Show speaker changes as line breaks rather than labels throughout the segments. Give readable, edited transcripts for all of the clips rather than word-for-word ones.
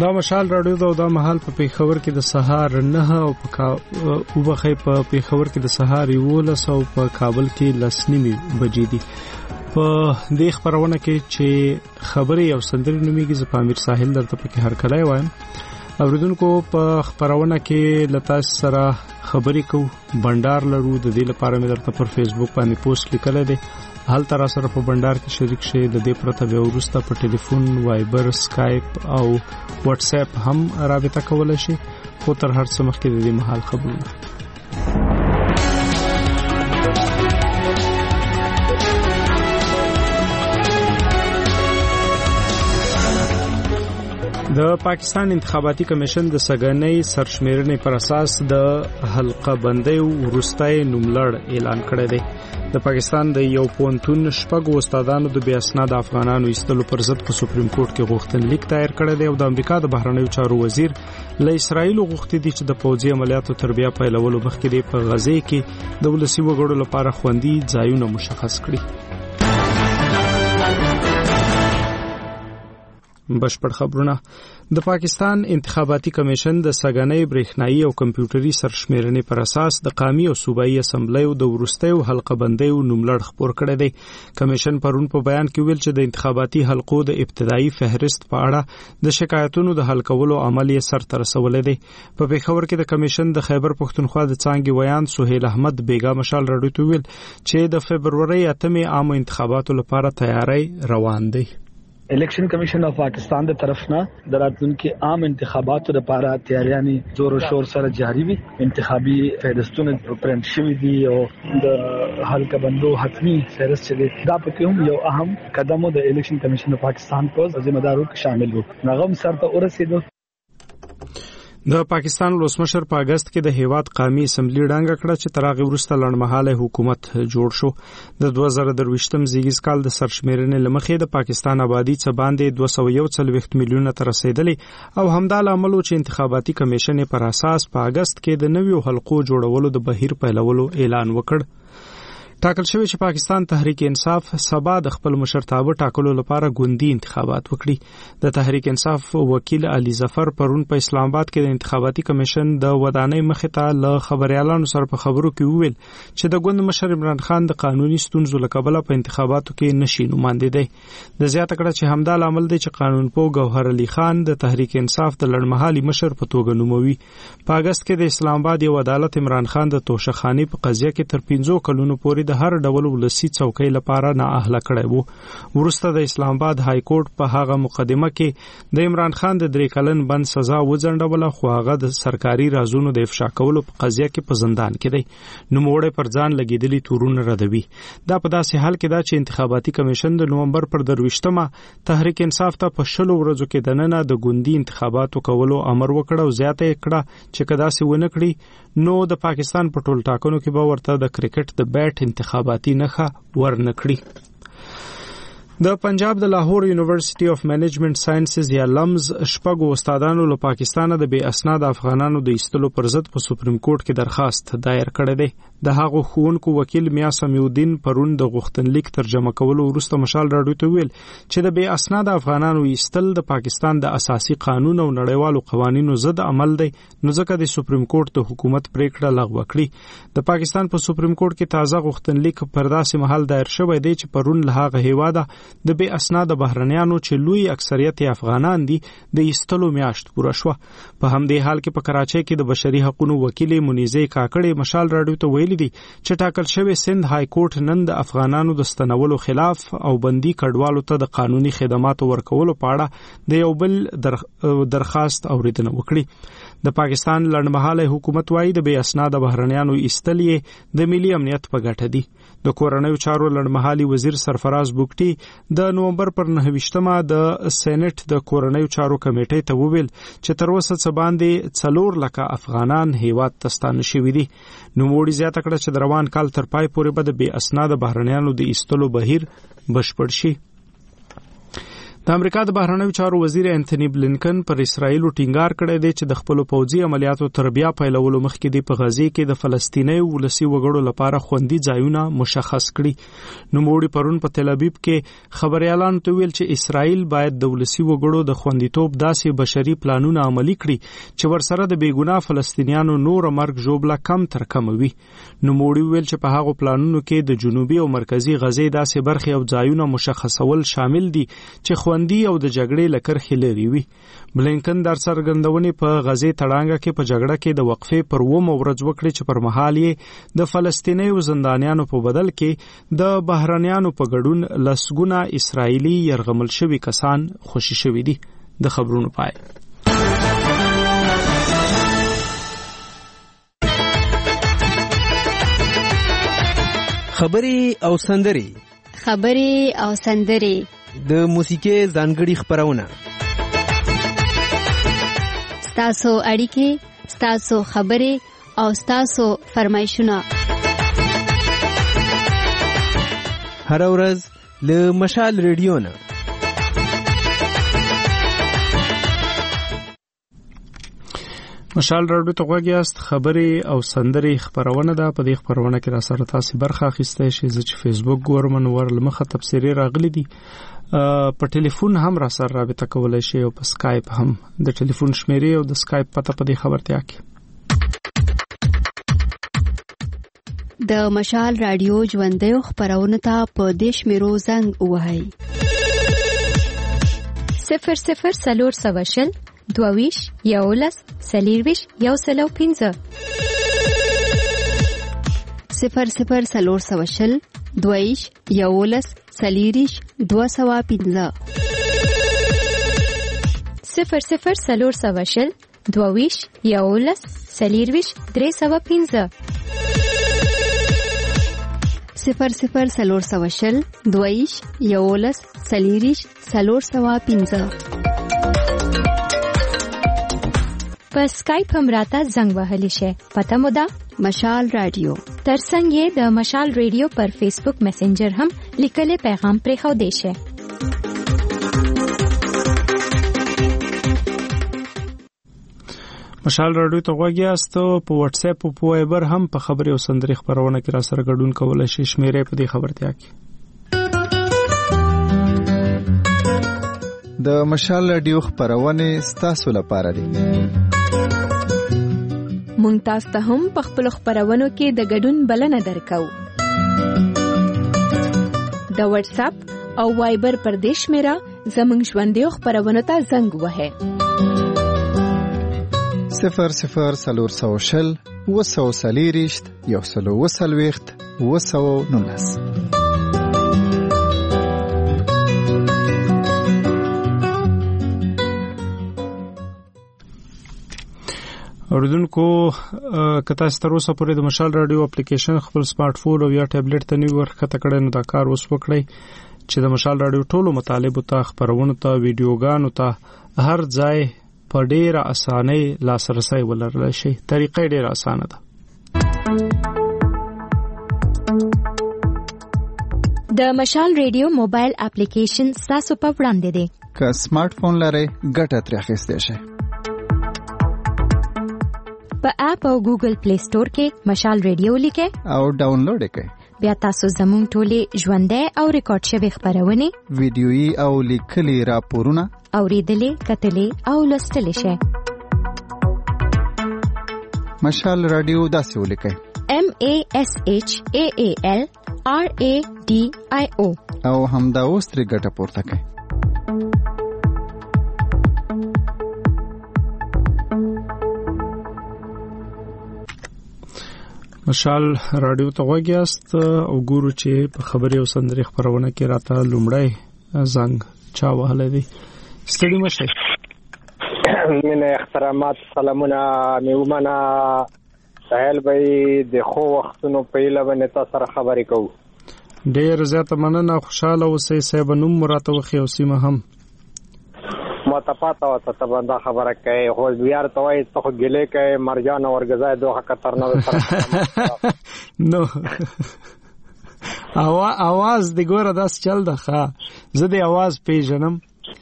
دا مشال راډیو دا مهال په پیښور کې د سهار 9 او په پیښور کې د سهار 11 او په کابل کې 10:30 بجې دي. په دې خبرونه کې چې خبري او سندري نوميږي ز پامیر ساحل درته پکې هر کله وایم. اوریدونکو په خبرونه کې لتا سره خبري کو بندر لرو د دې لپاره مې درته پر فیسبوک باندې پوسټ لیکل دي. حال تر سره په بندر کې شریک شي د دې پرته به ورسته په ټلیفون وایبر سکایپ او واتس اپ هم رابطه کولای شي. خو تر هر څه مخکې د دې محل خبرونه د پاکستان انتخاباتي کمیشن د سګنۍ سرشمیرنې پر اساس د حلقه بندۍ ورستای نوملړ اعلان کړی دی. د پاکستان د یو پونتون شپږ استادانو د بیا اسناد افغانانو ایستلو پر ضد په سپریم کورټ کې غوښتنلیک دایر کړی دی او د امریکا د بهرنیو چارو وزیر له اسرایل غوښتي دي چې د پوځي عملیاتو تربیه پیلولو مخکې په غزه کې د ولسی وګړو لپاره خوندي ځایونه مشخص کړي. بشپړ خبرونه. د پاکستان انتخاباتي کمیشن د سګنۍ برېښنایی او کمپیوټري سرشمیرنې پر اساس د قومي او صوبایي اسمبلیو د ورستیو حلقه بندۍ نوملړ خپور کړی دی. کمیشن پرون په بیان کې ویل چې د انتخاباتي حلقو د ابتدایي فهرست په اړه د شکایتونو د حل کولو عمل یې سر ته رسولی دی. په پیښور کې د کمیشن د خیبر پښتونخوا د څانګې ویان سهیل احمد بیګا مشال راډیو ته ویل چې د فبرवरी 8 عام انتخاباتو لپاره تیاری روان دی.
Election commission of Pakistan की तरफ ना दरातुन के आम इंतखाबात लपारा तैयारियां जोर शोर सर जारी भी इंतखाबी फहरिस्तों प्रिंट शुवी दी और द हल्का बंदो हतमी फहरिस्त चले दा पके हम यो अहम कदमों the election commission of Pakistan पर जिम्मेदारों शामिल हो नगम सर पर ورسېدو. د پاکستان ولسمشر په اگست کې د هیواد قومي اسمبلی ډنګ کړه چې ترغه ورسته لړمحاله حکومت جوړ شو. د 2023م زیږیز کال د سرشمیرنې لمخې د پاکستان آبادی څخه باندې 241 میلیونه تر رسیدلې او همدال عملو چې انتخاباتي کمیشن پر اساس په اگست کې د نویو حلقو جوړولو د بهیر پیلولو اعلان وکړ. ټاکل شوی چې پاکستان تحریک انصاف سبا د خپل مشرتابه ټاکلو لپاره ګوندی انتخابات وکړي. د تحریک انصاف وکیل علي ظفر پرون په اسلام آباد کې د انتخاباتي کمیشن د ودانۍ مخې ته له خبريالانو سره په خبرو کې وویل چې د ګوند مشر عمران خان د قانوني ستونزو لکبله په انتخاباتو کې نشي نوماندې دی. د زیاته کړه چې همدال عمل دی چې قانونپوه ګوهر علي خان د تحریک انصاف د لړمحالي مشر په توګه نوموي. په اگست کې د اسلام آباد یو عدالت عمران خان د توشخانی په قضیه کې تر 15 کلونو پورې د هر ډول ولسی څوکۍ لپاره نه اهله کړی وو. ورسته د اسلام آباد های کورټ په هغه مقدمه کې د عمران خان د 3 کلن بند سزا وځنډوله خو هغه د سرکاري رازونو د افشا کولو په قضیه کې په زندان کې دی. نو موړې پر ځان لګیدلی تورونه ردوي. دا په داسې حال کې دا چې انتخاباتي کمیشن د نومبر پر 23مه تحریک انصاف ته په 10 ورځو کې دننه د ګوندی انتخاباتو کولو امر وکړ او زیاته کړه چې کدا سي ونه کړی نو د پاکستان په ټول ټاکنو کې به ورته د کرکټ د بیټ انتخاباتي نخه ورنکړي. د پنجاب د لاهور یونیورسيټي اف منیجمنت ساينسز یا لمز شپږ استادانو له پاکستان د بې اسناد افغانانو د ایستلو پر ضد په سپریم کورټ کې درخواست دایر کړی دی. د هغو ښوونکو وکیل میا سمیودین پرون د غوښتنلیک ترجمه کولو وروسته مشال راډیو ته ویل چې د بې اسناد افغانانو ایستل د پاکستان د اساسي قانون او نړیوالو قوانینو ضد عمل دی نو ځکه د سپریم کورټ د حکومت پریکړه لغوه کړي. د پاکستان په سپریم کورټ کې تازه غوښتنلیک پر داسې محل دایر شوی دی چې پرون له هغه هیواده د بې اسناد بهرنیانو چې لوی اکثریت افغانان دي د ایستلو میاشت پوره شو. په همدې حال کې په کراچۍ کې د بشري حقوقو وکیل منیزه کاکړې مشال راډیو ته ویلي دي چې ټاکل شوی سند های کورټ نن د افغانانو د ستنولو خلاف او بندي کډوالو ته د قانوني خدماتو ورکولو په اړه د یو بل درخواست اوریدنه وکړي. د پاکستان لړمحاله حکومت وايي د بې اسناد بهرنیانو ایستلې د ملي امنیت په ګټه دي. د کورنیو چارو لړمحالي وزیر سرفراز بوکټي د نومبر پر 9مه د سېنات د کورنیو چارو کمیټې ته وویل چې تر اوسه څه باندې 4 لک افغانان هیواد ته ستانه شوي دي. نوموړي زیاته کړه چې د روان کال تر پای پورې به د بې اسناد بهرنیانو د ایستلو بهیر بشپړ شي.
د امریکا د بهرنیو چارو وزیر انټونی بلینکن پر اسرایل ټینګار کړی دی چې د خپل پوځي عملیاتو تر بیا پیلولو مخکې د غزې کې د فلسطیني ولسی وګړو لپاره خوندي ځایونه مشخص کړي. نوموړي پرون په تل ابیب کې خبريالانو ته ویل چې اسرایل باید د ولسی وګړو د خوندیتوب داسې بشري پلانونه عملي کړي چې ورسره د بیګناه فلسطینیانو نور مرګ ژوبله کم تر کم وي. نوموړي ویل چې په هغو پلانونو کې د جنوبي او مرکزی غزې داسې برخې او ځایونه مشخصول شامل دي چې خوندي او د جګړې لکرخي لري وي. بلینکن در څرګندونې په غزې تړانګه کې په جګړه کې د وقفې پر 2 ورځ وکړي چې پر مهال یې د فلسطیني زندانیانو په بدل کې د بهرنیانو په ګډون لسګونه اسرایلی يرغمل شوي کسان خوشي شوي دي. د خبرونو پای.
خبري او سندري
د موسیقي ځانګړي خبرونه،
ستاسو اړیکې، ستاسو خبرې او ستاسو فرمایشونه
هر ورځ له مشال ریډیو نه.
مشال راډیو ته غوږی است. خبرې او سندري خبرونه ده. په دې خبرونه کې را سره تاسو برخه اخیسته شئ. چې فیسبوک ګورمن ورلمخه تفسیری راغلي دي. په ټلیفون هم را سره رابطه کولای شئ او په سکایپ هم. د ټلیفون شمیرې او د سکایپ پته په دې خبرتیا کې.
د مشال راډیو ژوندۍ خبرونه ته په دې شمیرو زنګ ووهئ.
00 22 11 40 105
00 420 22 11 40 205
00 420 22 11 40 305
00 420 22 11 40 305
په سکایپ هم راته زنګ وهلی شي. پته مو ده
مشال رادیو.
ترڅنګ یې د مشال ریډیو پر فیسبوک میسنجر هم لیکلي پیغام پرېښو دی شي.
مشال رادیو ته غوږی است. په واتس اپ او په وایبر هم په خبري او سندري خبرونه کې را سره ګډون کولای شي. شمیرې په دې خبرتیا کې.
د مشال رادیو خبرونه ستاسو لپاره دي.
مونږ تاسو ته هم په خپل خبرونو کې د ګډون بلنه درکو. د واتس اپ او وایبر پر دیش میرا زمونږ ژوندۍ خبرونه ته زنګ وهه.
00 420 140 119.
اوردونکو کته ستروسه پورې د مشال رادیو اپلیکیشن خپل سمارټ فون او یا ټابلیټ ته نیو ورخه تکړه نو دا کار وس وکړي چې د مشال رادیو ټولو مطالب ته خبرونه ته ویډیوګانو ته هر ځای په ډیره اسانۍ لاسرسي ولرل شي. طریقې ډیره اسانه ده.
د مشال رادیو موبایل اپلیکیشن تاسو په وړاندې دی.
که سمارټ فون لرئ ګټه ترې اخیستئ شئ.
په اپ او ګوګل پلی سٹور کې مشال رادیو لیکئ
او ډاونلوډ کړئ.
بیا تاسو زموږ ټولې ژوندۍ او ریکارډ شوی خبرونه،
ویډیويي او لیکلي راپورونه
اوریدلې، کتلې او لوستلې شئ.
مشال رادیو داسې ولیکئ:
MASHAAL RADIO
او همدا اوس ترې ګټه پورته کړئ.
مشال رادیو ته غوږی است او ګورو چې په خبري او سندري خبرونه کې راته لومړی زنګ چا وهله دي. ستړي مشه.
مینه احترامات سلامونه میومنه سهیل بھائی د خو وختونو په اله باندې تاسو سره خبرې کوو.
ډیر زیاته مننه. خوشاله اوسئ. صاحب نوم مراته وخی او سیمه هم
ما ته پاته و ته باندې خبره کوي. خو بیار ته وای ته ګلې کوي مرجان او ورغزای دوه خطر نه
نو اواز د ګوره داس چل ده ښه. زه د اواز پیژنم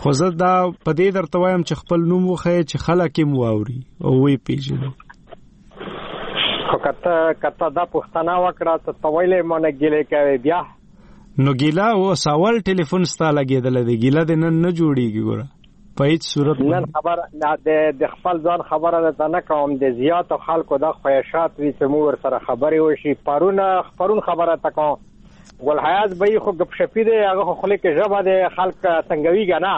خو زه دا په دې درته وایم چې خپل نوم وښایې چې خلک یې مو اوري او ویې پیژني.
خو کته دا پوښتنه وکړه ته ویلې ما نه ګیلې کوې بیا
نو ګیله اوس اول ټلیفون ستا لګېدلی دی ګیله دې نن نه جوړېږي ګوره په هیڅ صورت
نن خبره د خپل ځان خبره درته نه کوم د زیاتو خلکو دا خواهشات وي چې موږ ورسره خبرې وشي. پرون خبره ته کوم ګلحیات به یې خو ګپشپي دی هغه خو خولې کې ژبه دی خلک څنګهوي که نه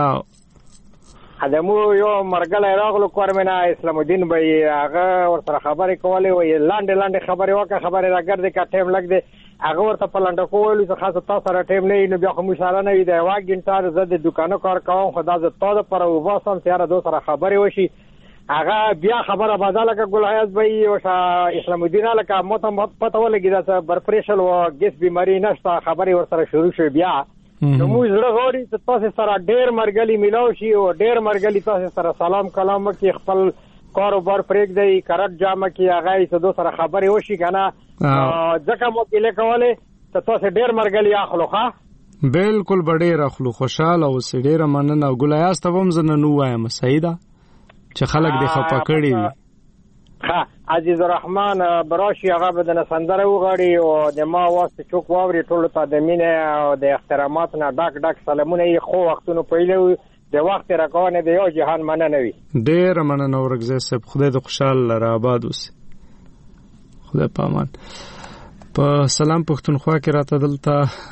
د مو یو مرګلی راغلو کور مې نه اسلام الدین به یې هغه ورسره خبرې کولې وایي لنډې خبرې وکړه خبرې راګرځې که ټایم لږ دی هغه ورته په لنډه وویلو چې خاصه تا سره ټایم نه وي نو بیا خو موږ سره نه وي د 1 ګنټه زه د دوکانو کار کوم خو دا زه تا دپاره وباسم چې یاره دو سره خبرې وشي. هغه بیا خبره بدله کړه ګلحیات به یې اسلام الدین لکه ما ته پته ولګېده چې برپریشل و ګیس بیماري نشته خبرې ورسره شروع شوې بیا نو موږ زړه غواړي چې تاسو سره ډېر مرګلي میلاو شي او ډېر مرګلي تاسو سره سلام کلام وکړي خپل کاروبار پرېږدئ کرت جامه کې هغه یې چې دو سره خبرې وشي که نه ځکه مو کیلې کولې چې تاسو ډېر مرګلي اخلو ښه
بالکل به ډېر اخلو خوشحاله اوسئ ډېره مننه او ګلایاس ته به هم زه نن ووایم صحیح ده چې خلک دې خفه کړي وي.
ښه عزیز الرحمن براشي هغه به د سندره وغواړي او د ما اواز ته چوک واوري ټولو ته د مینې او د احتراماتو نه ډک سلامونه یې خو وختونو پیلو د وخت راکونه د یو جهان مننه وي.
ډېره مننه ورکزی صاحب خدای د خوشحال لره آباد اوسي خدای په امان. په سلام پښتونخوا کې راته دلته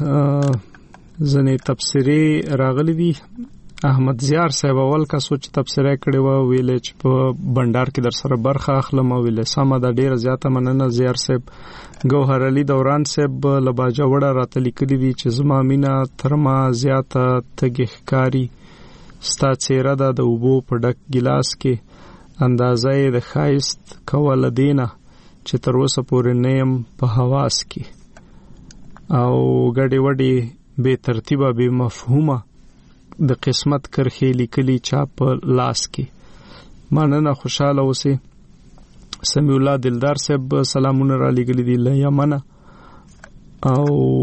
ځنې تبصرې راغلي دي. احمد زیار صاحب اول کا سوچ تبصره کړي و ویلې چې په بندر کې در سره برخه اخلم او ویلې سمه د ډیره زیاته مننه زیار صاحب. ګوهر علي دوران صاحب لباجه وړه راته لیکلي دي چې زما مینا تر ما زیاته تګ ښکاری ستا څیره ده د اوبو په ډک ګلاس کې اندازه د ښایست کول دینه چې تر اوسه پورې نیم په حواس کې او ګډې وډې بې ترتیبه بې مفهومه د قسمت کرخې لیکلي چا په لاس کې. مننه خوشاله اوسئ. سمیع الله دلدار صاحب سلامونه را لېږلي دي له یمنه او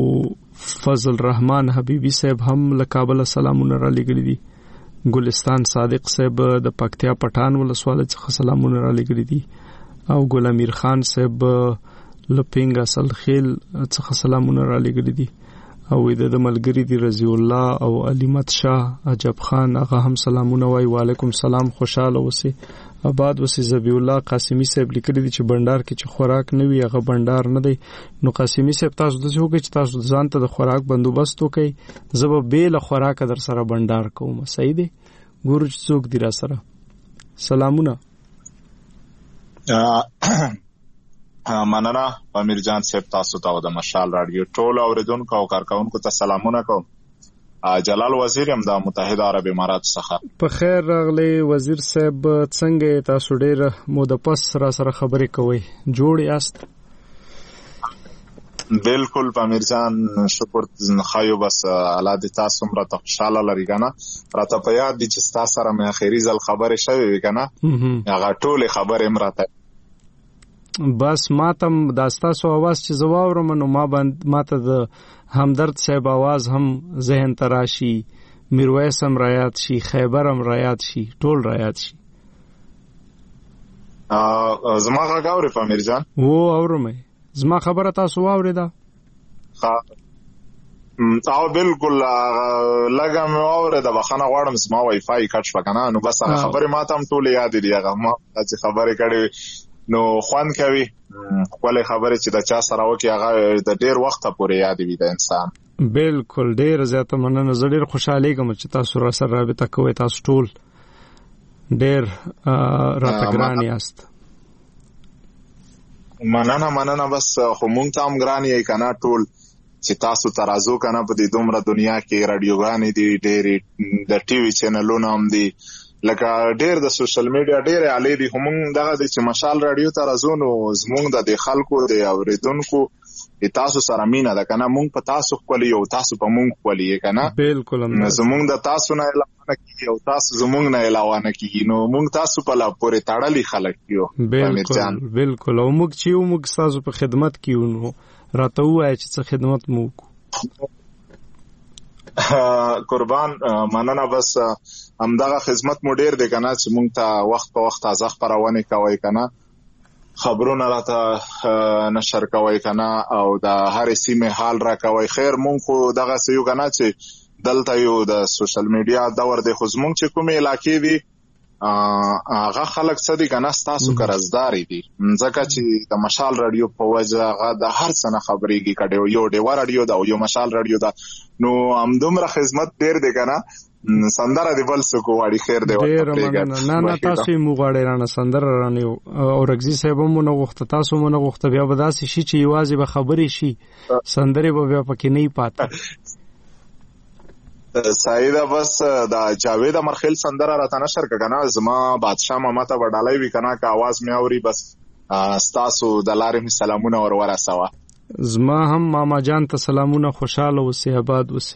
فضل رحمان حبیبي صاحب هم له کابله سلامونه را لېږلي دي. ګلستان صادق صاحب د پکتیا پټان ولسوالۍ څخه سلامونه را لېږلي دي او ګل امیر خان صاحب له پینګ اصل خیل څخه سلامونه را لېږلي دي او د ملګری دی رضی الله او علیمت شاه عجب خان هغه هم سلامونه وای. وعلیکم سلام خوشاله اوسئ آباد اوسئ. زبی الله قاسمی صاحب لیکلی دي چې بندر کې چې خوراک نه وي هغه بندر نه دی. نو قاسمی صاحب تاسو د څه وکړئ چې تاسو ځان ته د خوراک بندوبست وکړئ زه به بې له خوراکه در سره بندر کوم صحیح دی. ګورو چې څوک دی را سره. سلامونه.
مننه امیر جان صاحب تاسو ته د مشال رادیو ټول اوریدونکو او کارکونکو ته سلامونه کوم. جلال وزیر هم د متحده عرب امارات څخه. په
خیر راغلی وزیر صاحب څنګه تاسو ډیر مو د پس را سره خبرې کوي جوړ یاست؟
بالکل امیر جان شکر خایو بس الله دې تاسو مره ته خوشاله لري کنه راته په یاد دي چې تاسو سره مې اخیری ځل خبرې شوې وي کنه هغه ټول خبرې مراته
بس ماتم داستاسو आवाज چې زواورم نو ماته د همدرد صاحب आवाज هم ذهن تراشي میرویس هم رایات شي خیبر هم رایات شي ټول رایات شي.
زما غاوري امیر جان
وو اورمه زما خبره تاسو واوریدا؟
او بالکل لګم اوریدا بخنه غواړم زما وای فای کټ پکنه نو بس هغه خبره ماته هم ټول یاد دي هغه ما چې خبره کړې نو خوان کوي خپل خبره چې د چا سره وکي هغه د ډیر وخت پورې یاد وي د انسان.
بالکل ډیر زیاته مننه زه ډیر خوشاله یم چې تاسو را سره رابطه کوئ تاسو ټول ډیر راته ګران یاست.
مننه بس خو مونږ ته هم ګران یې کنه ټول چې تاسو ترازو کنه په دې دومره دنیا کې رادیوګانې دي ډېر د ټي وي چینلونه هم دي لکه ډېر د سوشل میډیا ډېر علي دي هم دغه چې مشال رادیو ترازو نو زمونږ د خلکو د اوریدونکو تاسو سره مینا ده کنه مونږ په تاسو خپل یو تاسو په مونږ خپل یې کنه
بالکل
زمونږ د تاسو نه علاوه کیږي او تاسو زمونږ نه علاوه نه کیږي نو مونږ تاسو په لا پورې تړلې خلک یو.
بالکل او مونږ چې موږ تاسو په خدمت کیو نو راته وای چې څه خدمت مو
قربان مننه. بس همدغه خدمت مو ډیر دی کنه چې مونږ ته وخت په وخت تازه خبرونه کوي کنه، خبرونه راته نشر کوي کنه او د هر سیمه حال را کوي. خیر مونږ خو دغه سيو کنه چې دلته یو د سوشل میډیا دور دی، خو زمونږ چې کومه علاقې دي هغه خلک څه دي کنه تاسو قرضداري دي، ځکه چې د مشال رادیو په وجه هغه د هر څه نه خبرېږي کډه یو ډیو رادیو دا او یو مشال رادیو دا، نو همدومره خدمت ډیر دی کنه. سندره دی بل څه کوړي خیر دی
ورته نه تاسو یې موغړې رانه سندره رانه او رګزي صاحب مو نه غوښته، تاسو مو نه غوښته، بیا به داسې شي چې یوازې به خبرې شي، سندره به بیا پکې نه پاتې.
سایده بس دا جاوید امرخیل سندره راته نشر کنه، زما بادشاہ ماما ته وډالای وی کنه که आवाज مې اوري، بس تاسو د لارې می سلامونه ورسوه.
زما هم ماما جان ته سلامونه، خوشاله اوسې، آباد اوسې.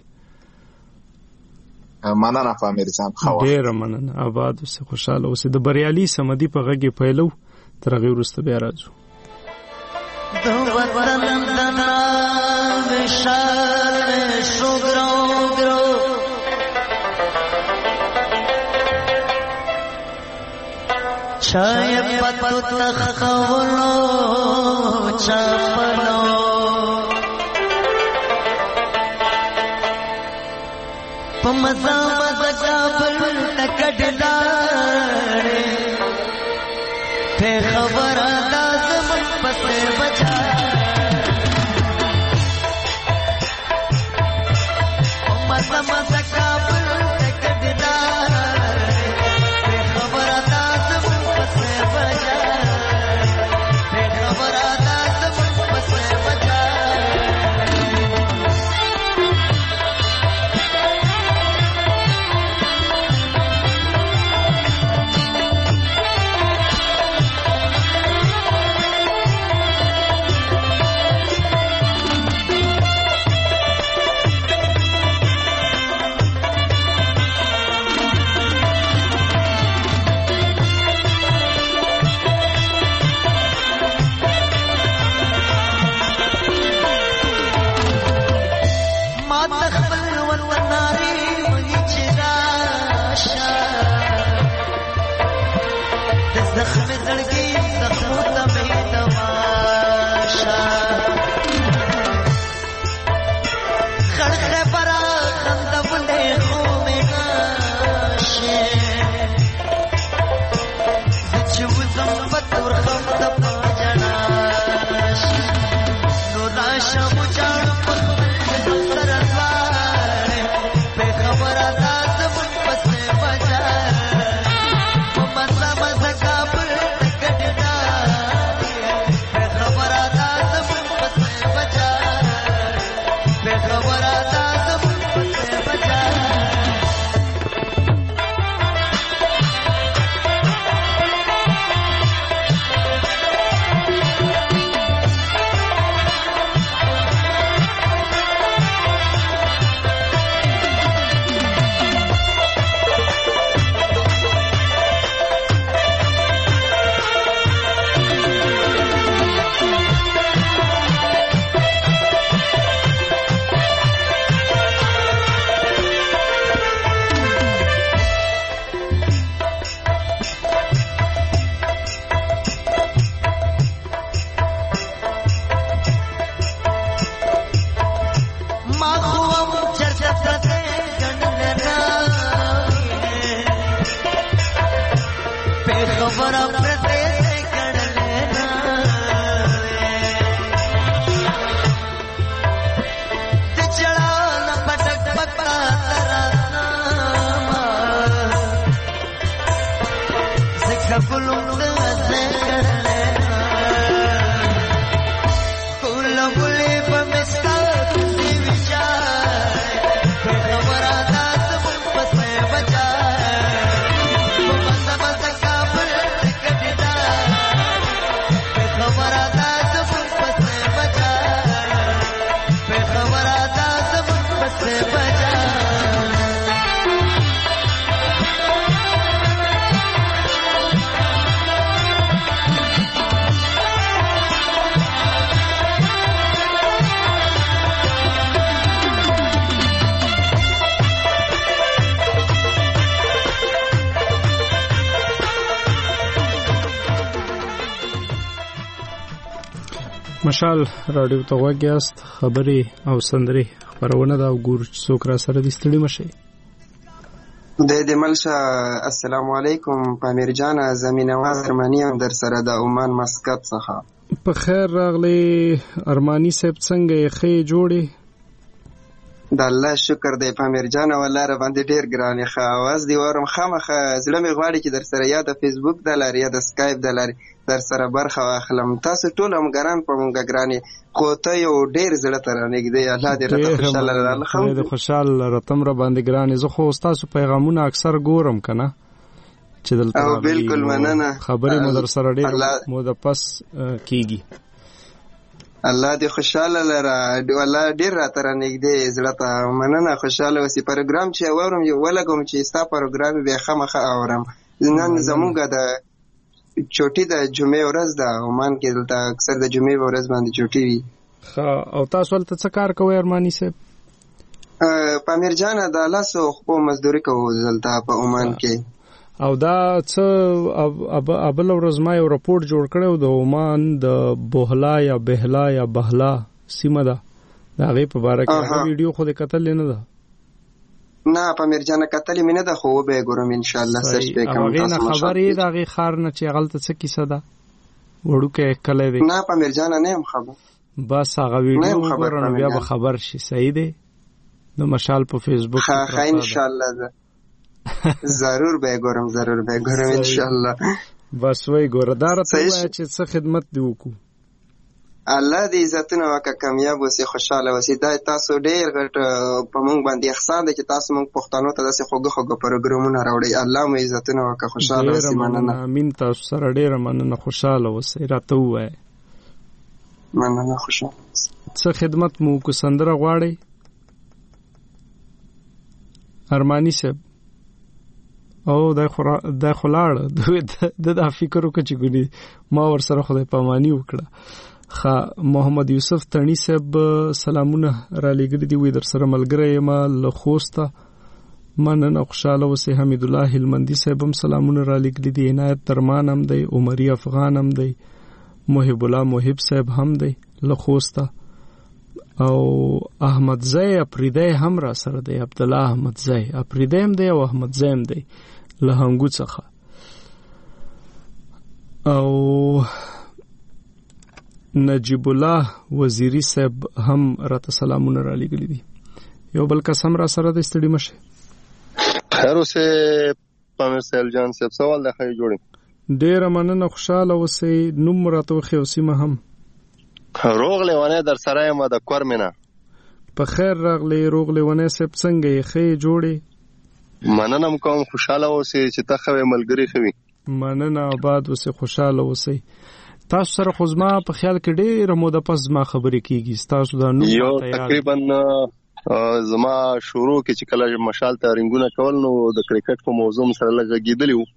مننه فامیر جان، خو
ډیر مننه، آباد اوسې، خوشاله اوسې. د بریالي سمدي په غږی پیلو تر غي ورسته بیا راځو.
دو وطن دنا وشال شوګرو ګرو چای پتو تخولو چپلو پمزا مزا کابل تکډلاره ته خبر لازم پسې بچا پمزا مزا کابل تکډلاره ته خبر لازم پسې بچا ته خبر لازم پسې بچا
مشال رادیو ته وګیاست خبري او سندري خبرونه دا ګور څوک را سره د ستړي مشه
د ملشه. السلام علیکم پامیر جان، زمین نواز ارمانی هم در سره د عمان مسقط څخه.
په خیر راغلی ارمانی صاحب، څنګه یې خې جوړې؟
د الله شکر دی پامیر جان، والله را باندې ډیر ګران ښه आवाज دی ورم خامخه زړه مې غواړي چې در سره یا د فیسبوک د لارې یا د سکایپ د لارې در سره برخه واخلم. تاسو ټول هم ګران په مونږ ګرانې، خو ته یو ډیر زړه ته رانږدې. الله دې راته خوشاله راله
د خوشحال رتم را باندې ګرانې. زه خو تاسو پیغامونه اکثر ګورم کنه چې دلته
او بالکل مننه.
خبرې مو در سره ډیر مو د پس کیږي.
الله دې خوشاله لره، والله ډیر راته رانږدې زړه ته. مننه، خوشاله اوسې. پروګرام چې اورم یو ولګم چې ستا پروګرام بیا خامخه اورم. نن زموږ د چوټي د جمعې ورځ ده عمان کې، دلته اکثر د جمعې ورځ باندې چوټي وي.
او تاسو ولته څه کار کوئ ارمانی صاحب؟
پامیر جان د لاسو خو مزدوري کوو دلته په عمان کې.
او دا څه ابل ورځ ما یو راپورټ جوړ کړو د عمان د بوهلا یا بهلا یا بهلا سیمه ده، د هغې په باره کې ویډیو خو دې کتل نه ده؟
نه پامیر جان کتلې مې نه ده، خو وبه ګورم ان شاء الله سرچ به کوم.
هغې نه خبرې د هغې ښار نه چې هغلته څه کیسه ده وړوکی کلی دی؟
نه پامیر جان نه یم خبر.
بس هغه ویډیو وګوره نو بیا به خبر شي. صحیح دی؟ د مشال په فیسبوک
ښه ان شاء الله ده ضرور به ګورم، ضرور به ګورم ان شاء الله.
بس وای ګوره دا راته وایي چې څه خدمت دی وکړو.
الله دې عزتونه وکړه، کامیاب اوسې، خوشاله اوسې. دا تاسو ډېر غټ په موږ باندې احسان دی چې تاسو موږ پښتنو ته داسې خوږه خوږه پروګرامونه راوړئ. الله مو عزتونه وکړه، خوشاله اوسې. مننه.
امین. تاسو سره ډېره مننه، خوشاله اوسئ. راته ووایئ.
مننه، خوشاله اوسئ.
څه خدمت مو وکړو؟ سندره غواړئ ارمانی صاحب؟ او دا خو لاړه د دا فکر وکړه چې ګونې ما ورسره خدای پاماني وکړه. محمد یوسف تڼي صاحب سلامونه را لېږلي دي، وایي در سره ملګری یم له خوسته. مننه، خوشحاله اوسئ. حمید الله هلمندي صاحب هم سلامونه را لېږلي دي. عنایت درمان هم دی، عمري افغان هم دی، محب الله محب صاحب هم دی له خوسته، او احمد زی اپریدی هم را سره دی. عبدالله احمد زی اپریدی هم دی او احمد زی هم دی له هنګو څخه. او نجیب الله وزیری صاحب هم راته سلامونه را لېږلي دي. یو بل کس هم را سره دی، ستړي مشه.
خیر اوسې پامیر سیل جان صاحب، سوال د خیر جوړې.
ډېره مننه، خوشحاله اوسئ. نوم راته وښیئ او سیمه هم.
روغ لیوانی در سره یم د کورمینه.
په خیر راغلی روغ لیوانی صاحب، څنګه یې ښې جوړې؟
مننه م کوم، خوشحاله اوسئ چې ته ښه وې، ملګري ښه وي.
مننه، آباد اوسئ، خوشحاله اوسئ. تاسو سره خو زما په خیال کې ډېره موده پس زما خبرې کېږي. ستاسو دا نوم
یو تقریبا زما شروع کې چې کله مشال ته رنګونه کول نو د کرکټ په موضوع سره لږ غږېدلی وو،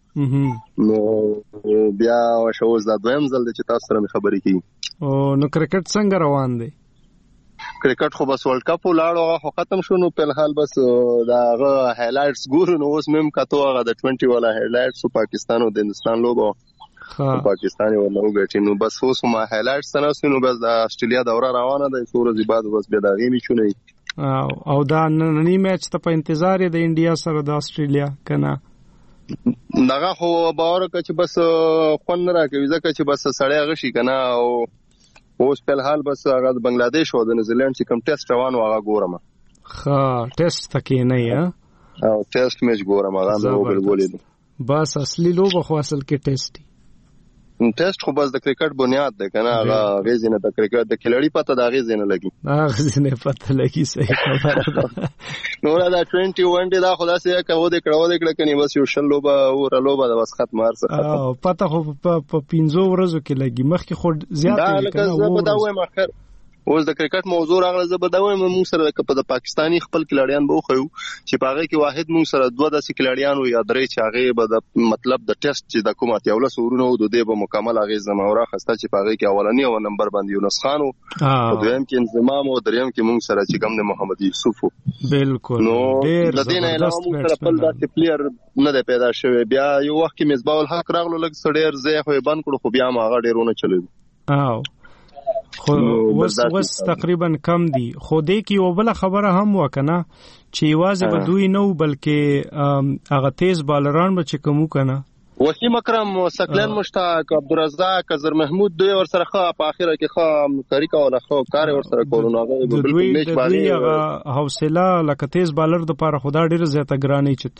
نو بیا اوس دا دویم ځل دی چې تاسو سره مې خبرې کېږي.
نو کرکټ څنګه روان دی؟
کرکټ خو بس ورلډ کپ ولاړو، هغه خو ختم شو. نو په الحال بس دا هغه هایلایټس ګورو. نو اوس مې هم کتو هغه د 20 والا هایلایټس پاکستان او د هندستان لوبه پاکستاني ولا وګټي. نو بس اوس ما هایلایټس تناسو. نو بس د استرالیا دوره روانه ده، څو ورځې بعد بس بیا دا غي میچونه.
او دا نننی میچ ته په انتظار دی د انډیا سره د استرالیا کنه؟
دغه خو باور کوي چې بس خون نه راکوي، ځکه چې بس سړی غشي کنه. او اوس په الحال بس هغه د بنگلاديش او د نیوزیلند چې کوم ټیسټ روان و هغه ګورم.
ټیسټ تکي نه یا
او ټیسټ میچ ګورم هغه نو ګولې.
بس اصلي لوبه خو اصل کې ټیسټ
ټیسټ خو بس د کرکټ بنیاد ده کنه. هغه غیزنه د کرکټ د کھلاڑي پته دا غیزنه لګي،
غیزنه پته لګي. صحیح خبره ده.
نو دا 21 دا خلاصې کوو د کړه کني بس یو شل لوبه او لوبه د بس ختم ارسه ختم.
پته خو په 15 ورځو کې لګي، مخکې خو زیات
کنه. دا به دا وایم اخر اوس د کرکټ موضوع راغله. زه به دا وایم موږ سره د پاکستاني خپل کھلاڑیان به خو چې پاغه کې واحد موږ سره دوه داسې کھلاڑیان یا درې چې هغه به د مطلب د ټیسټ چې د کومه یوله سورونه او د دې به مکمل هغه زموره خسته چې پاغه کې اولنی او نمبر باندې یونس خان او دویم کې انضمام او دریم کې موږ سره چې کوم د محمد یوسف.
بالکل
نو د دې نه علاوه موږ سره خپل داسې پلیئر نه دی پیدا شوی. بیا یو وخت کې مصباح الحق راغلو لګ سړیر زه خو بند کړو، خو بیا ما هغه ډیرونه چلو.
خو وس تقریبا کم دي. خو دې کې یو بل خبره هم وکنه چې یوازې به دوی نو بلکې هغه تیز بالران به چې کوم کنه
وسیم اکرم سکلین مشتاق عبدالرزاق زر محمود دوی ور سره خو په اخره کې خو کاری کوله خو کار ور سره کولونه بالکل میچ باندې
هغه حوصله لکه تیز بالر د پاره خدا ډیر زیاته ګرانی چې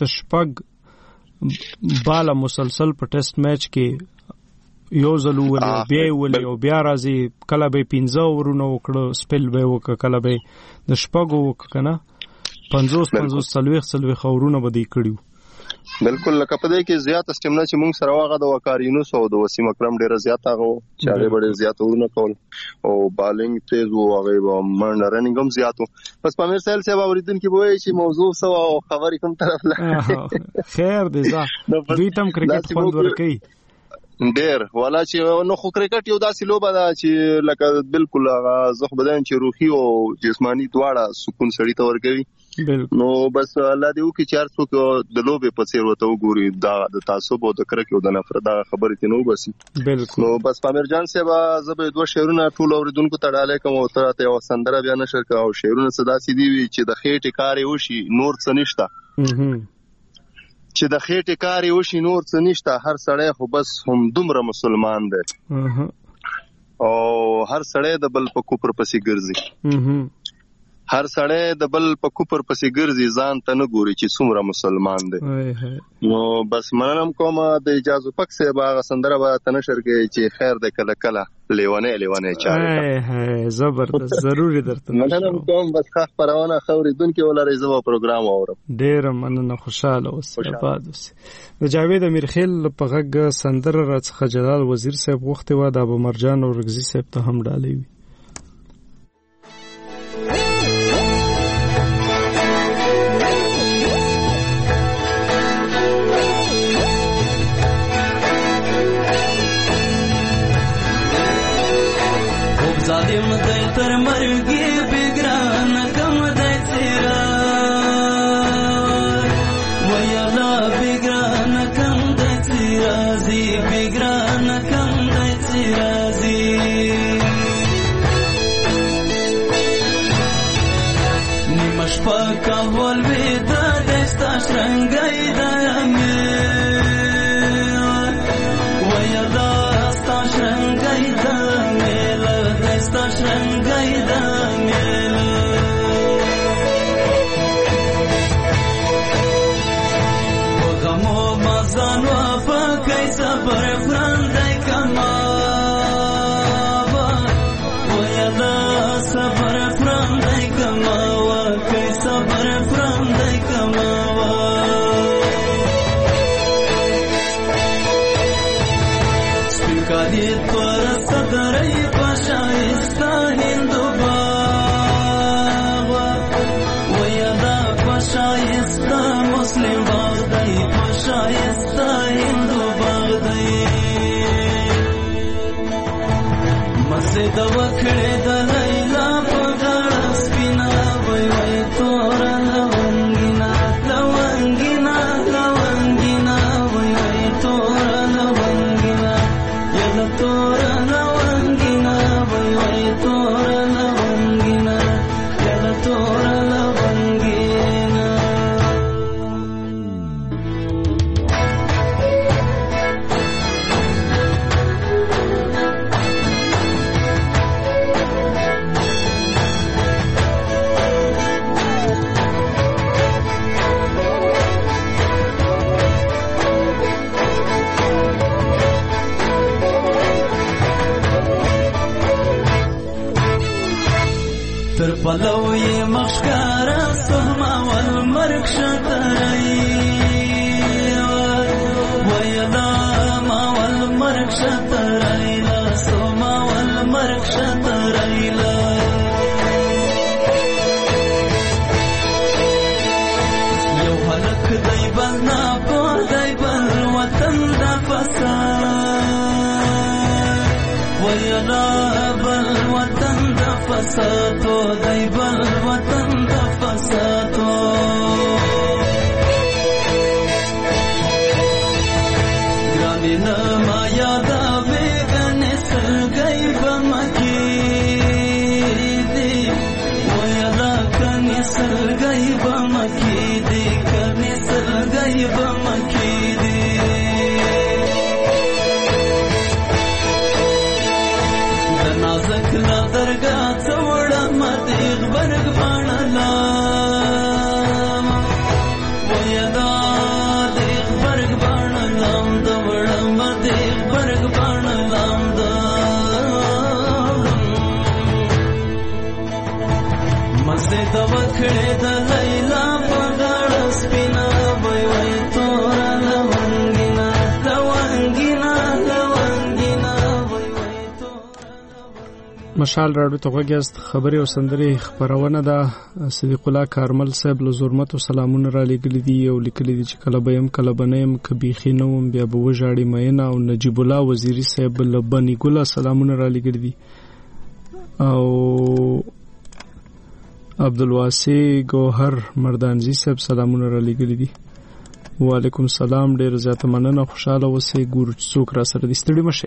تشپګ بالا مسلسل په ټیسټ میچ کې یو ځلو ولې بیا راځي کله به 15 ورونه وکړو سپیل به وک کله به د شپږو وک کنه 50 خورونه به دی کړیو
بالکل لکه په دې کې زیات استمنا چې موږ سره واغه د وکارینو سو د وسیم اکرم ډیره زیات هغه چې هغه ډیره زیات ورونه کول او بالینګ تیز وو هغه منډ رننګ هم زیاتو بس پامیر سیل صاحب اوریدونکو وایي چې موضوع سو او خبرې کوم طرف لا
خیر دی ځه دوی تم کرکټ خوند ورکي
ډیر والا چې نو خو کرکټ یو داسې لوبه ده چې لکه بالکل هغه زخ بدن چې روحي او جسمانی دواړه سکون سړی ته ورکوي نو بس الله دې وکړي چې هر څوک د لوبې په څیر وته وګوري دا د تعصب او د کرکې او د نفرت دا خبرې ته نو بس
بالکل
نو بس پامیر جان صاحب زبې دوه شعرونه ټول اوریدونکو ته ډالې کوم او ته یو سندره بیان نشر کا او شعرونه صدا سي دي چې د خېټې کاري وشي نور څه نشته چې د خېټې کاری وشي نور څه نشته هر سړی خو بس هم دومره مسلمان دی او هر سړی د بل په کوپر پسې ګرځي هر سړی د بل په کوپر پسې ګرځي ځان ته نه ګوري چې څومره مسلمان دی نو بس مننم کوم د اجازه پک صاحب هغه سندره به تنشر کې چې خیر د کله کله لیوانه چاره
زبردست ضروري درته
مننم کوم بس ښه خبرونه خوریدونکو ولري زما پروګرام اورم
ډیر مننه خوشاله اوس آباد اوس د جاوید امیرخیل په غږ سندره راڅخه جلال وزیر صاحب وخت و د ابو مرجان او رغزي صاحب ته هم ډالې وي
ظالم دی تر مرګي بګران کم دی سیرا ویلا بګران کم دی سیرا زی بګران کم دی سیرا زی نیمش پاکا ول ودا دستا شرنګای درمه ویلا استا شرنګای درمه sta shrangai da mela ogamo mazano pa kaisa par frandai kama oyada sabar frandai kama wa kaisa par frandai kama spikadi par sadarai شایسته هندو باغ ویدا پشایسته مسلم باغ دی پشایسته هندو باغ دی مسجد وکړه د لیلا په غاړه سپینا وای وای تور لونګینا لونګینا لونګینا وای وای تور لونګینا یلا تور پلو یې مخکاره سوما ول مرګ شترای ویلا ما ول مرګ شترای لا سوما ول مرګ شترای لا یو هلک دی بنا په دی بل وطن د فساد ویلا بل وطن د فساد دی بل وطن د فساد ګرانه ما یاد به غنس گئی بمکی زکلا درگاه توڑا مدیغ برگ بانلام ویدا دیغ برگ بانلام دوڑا مدیغ برگ بانلام مزه د وکړې د لیلا په غاړه سپینا وای وای تورا لونګینا لونګینا لونګینا وای وای
مشال راډیو ته غوږیاست. خبري او سندري خبرونه ده. صدیق الله کارمل صاحب له زرمت او سلامونه را لګلې دي او لیکلي دي چې کله به يم کله بنیم کبي خینوم بیا به وژاړي مېنا او نجیب الله وزیری صاحب له بني ګل سلامونه را لګلې دي او عبدالواسع گوهر مردانجی صاحب سلامونه را لګلې دي. وعلیکم السلام. ډیر زیاته مننه. خوشاله اوسئ. ګورو چې څوک را سره دي. ستړي مشئ.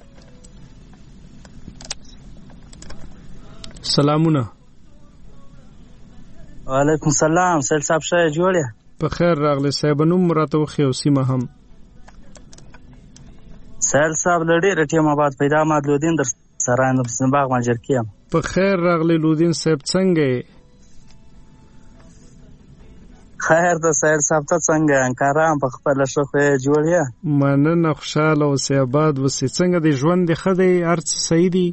سلامونه.
وعلیکم السلام. سیل صاحب شه جوړه
په خیر راغلی صاحب. نوم راته وخی او سیمه هم.
سیل صاحب لړې رټیم آباد پیدا مادلودین در سراند باغ منجر کیم.
په خیر راغلی لودین صاحب. څنګه
خیر د سیل صاحب ته څنګه انکارام په خپل شخه جوړه
مننه. خوشاله اوسئ. آباد اوسئ. څنګه دی ژوند دی خدای ارڅ صحیح دی؟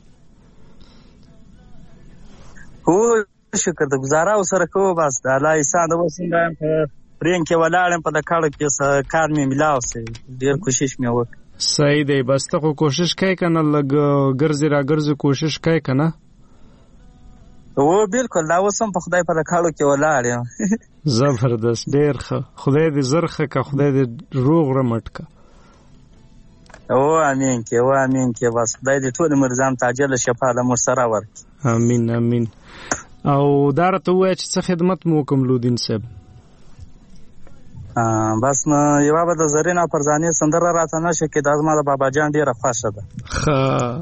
هو شکر د گزاره سره کو بس د الله احسان د وسنګ په پرین کې ولاړم په د کاړو کې کار مې ملاو سي ډیر کوشش مې وکړ.
صحیح دی. بس ته کوشش کوي کنه لګ ګرځي را ګرځي کوشش کوي کنه.
او بالکل دا وسم په خدای په د کاړو کې ولاړم.
زبردست. ډیر ښه. خدای دې زرخه کا خدای دې روغ رمټ کا.
او امين کې او امين کې بس خدای دې ټول مرزان تاجل شفا له مسره ور.
امين امين. او دارته وای چې څه خدمت مو کوم لودین صاحب؟
بس نو یو به د زرینا پرځاني سندره راته نشه کې د ازما د بابا جان ډیره خوښه ده.
ها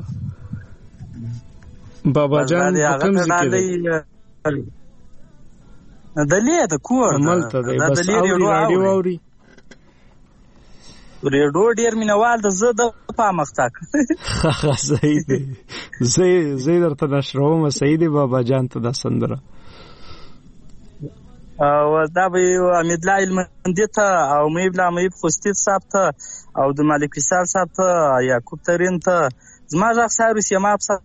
بابا جان کوم ذکر
دلې د کور
عملته دی. بس رادیو اوري
ریډو ډیر مینوال د زه د پامختک.
صحیح دی. زه درته نشروم. صحیح دی. بابا جان ته د سندره
او دا به امید الله المندی ته او میبلا میب خوستید صاحب ته او د مالک وصال صاحب ته یعقوب ترین ته زما ځخ سارو سیماب صاحب.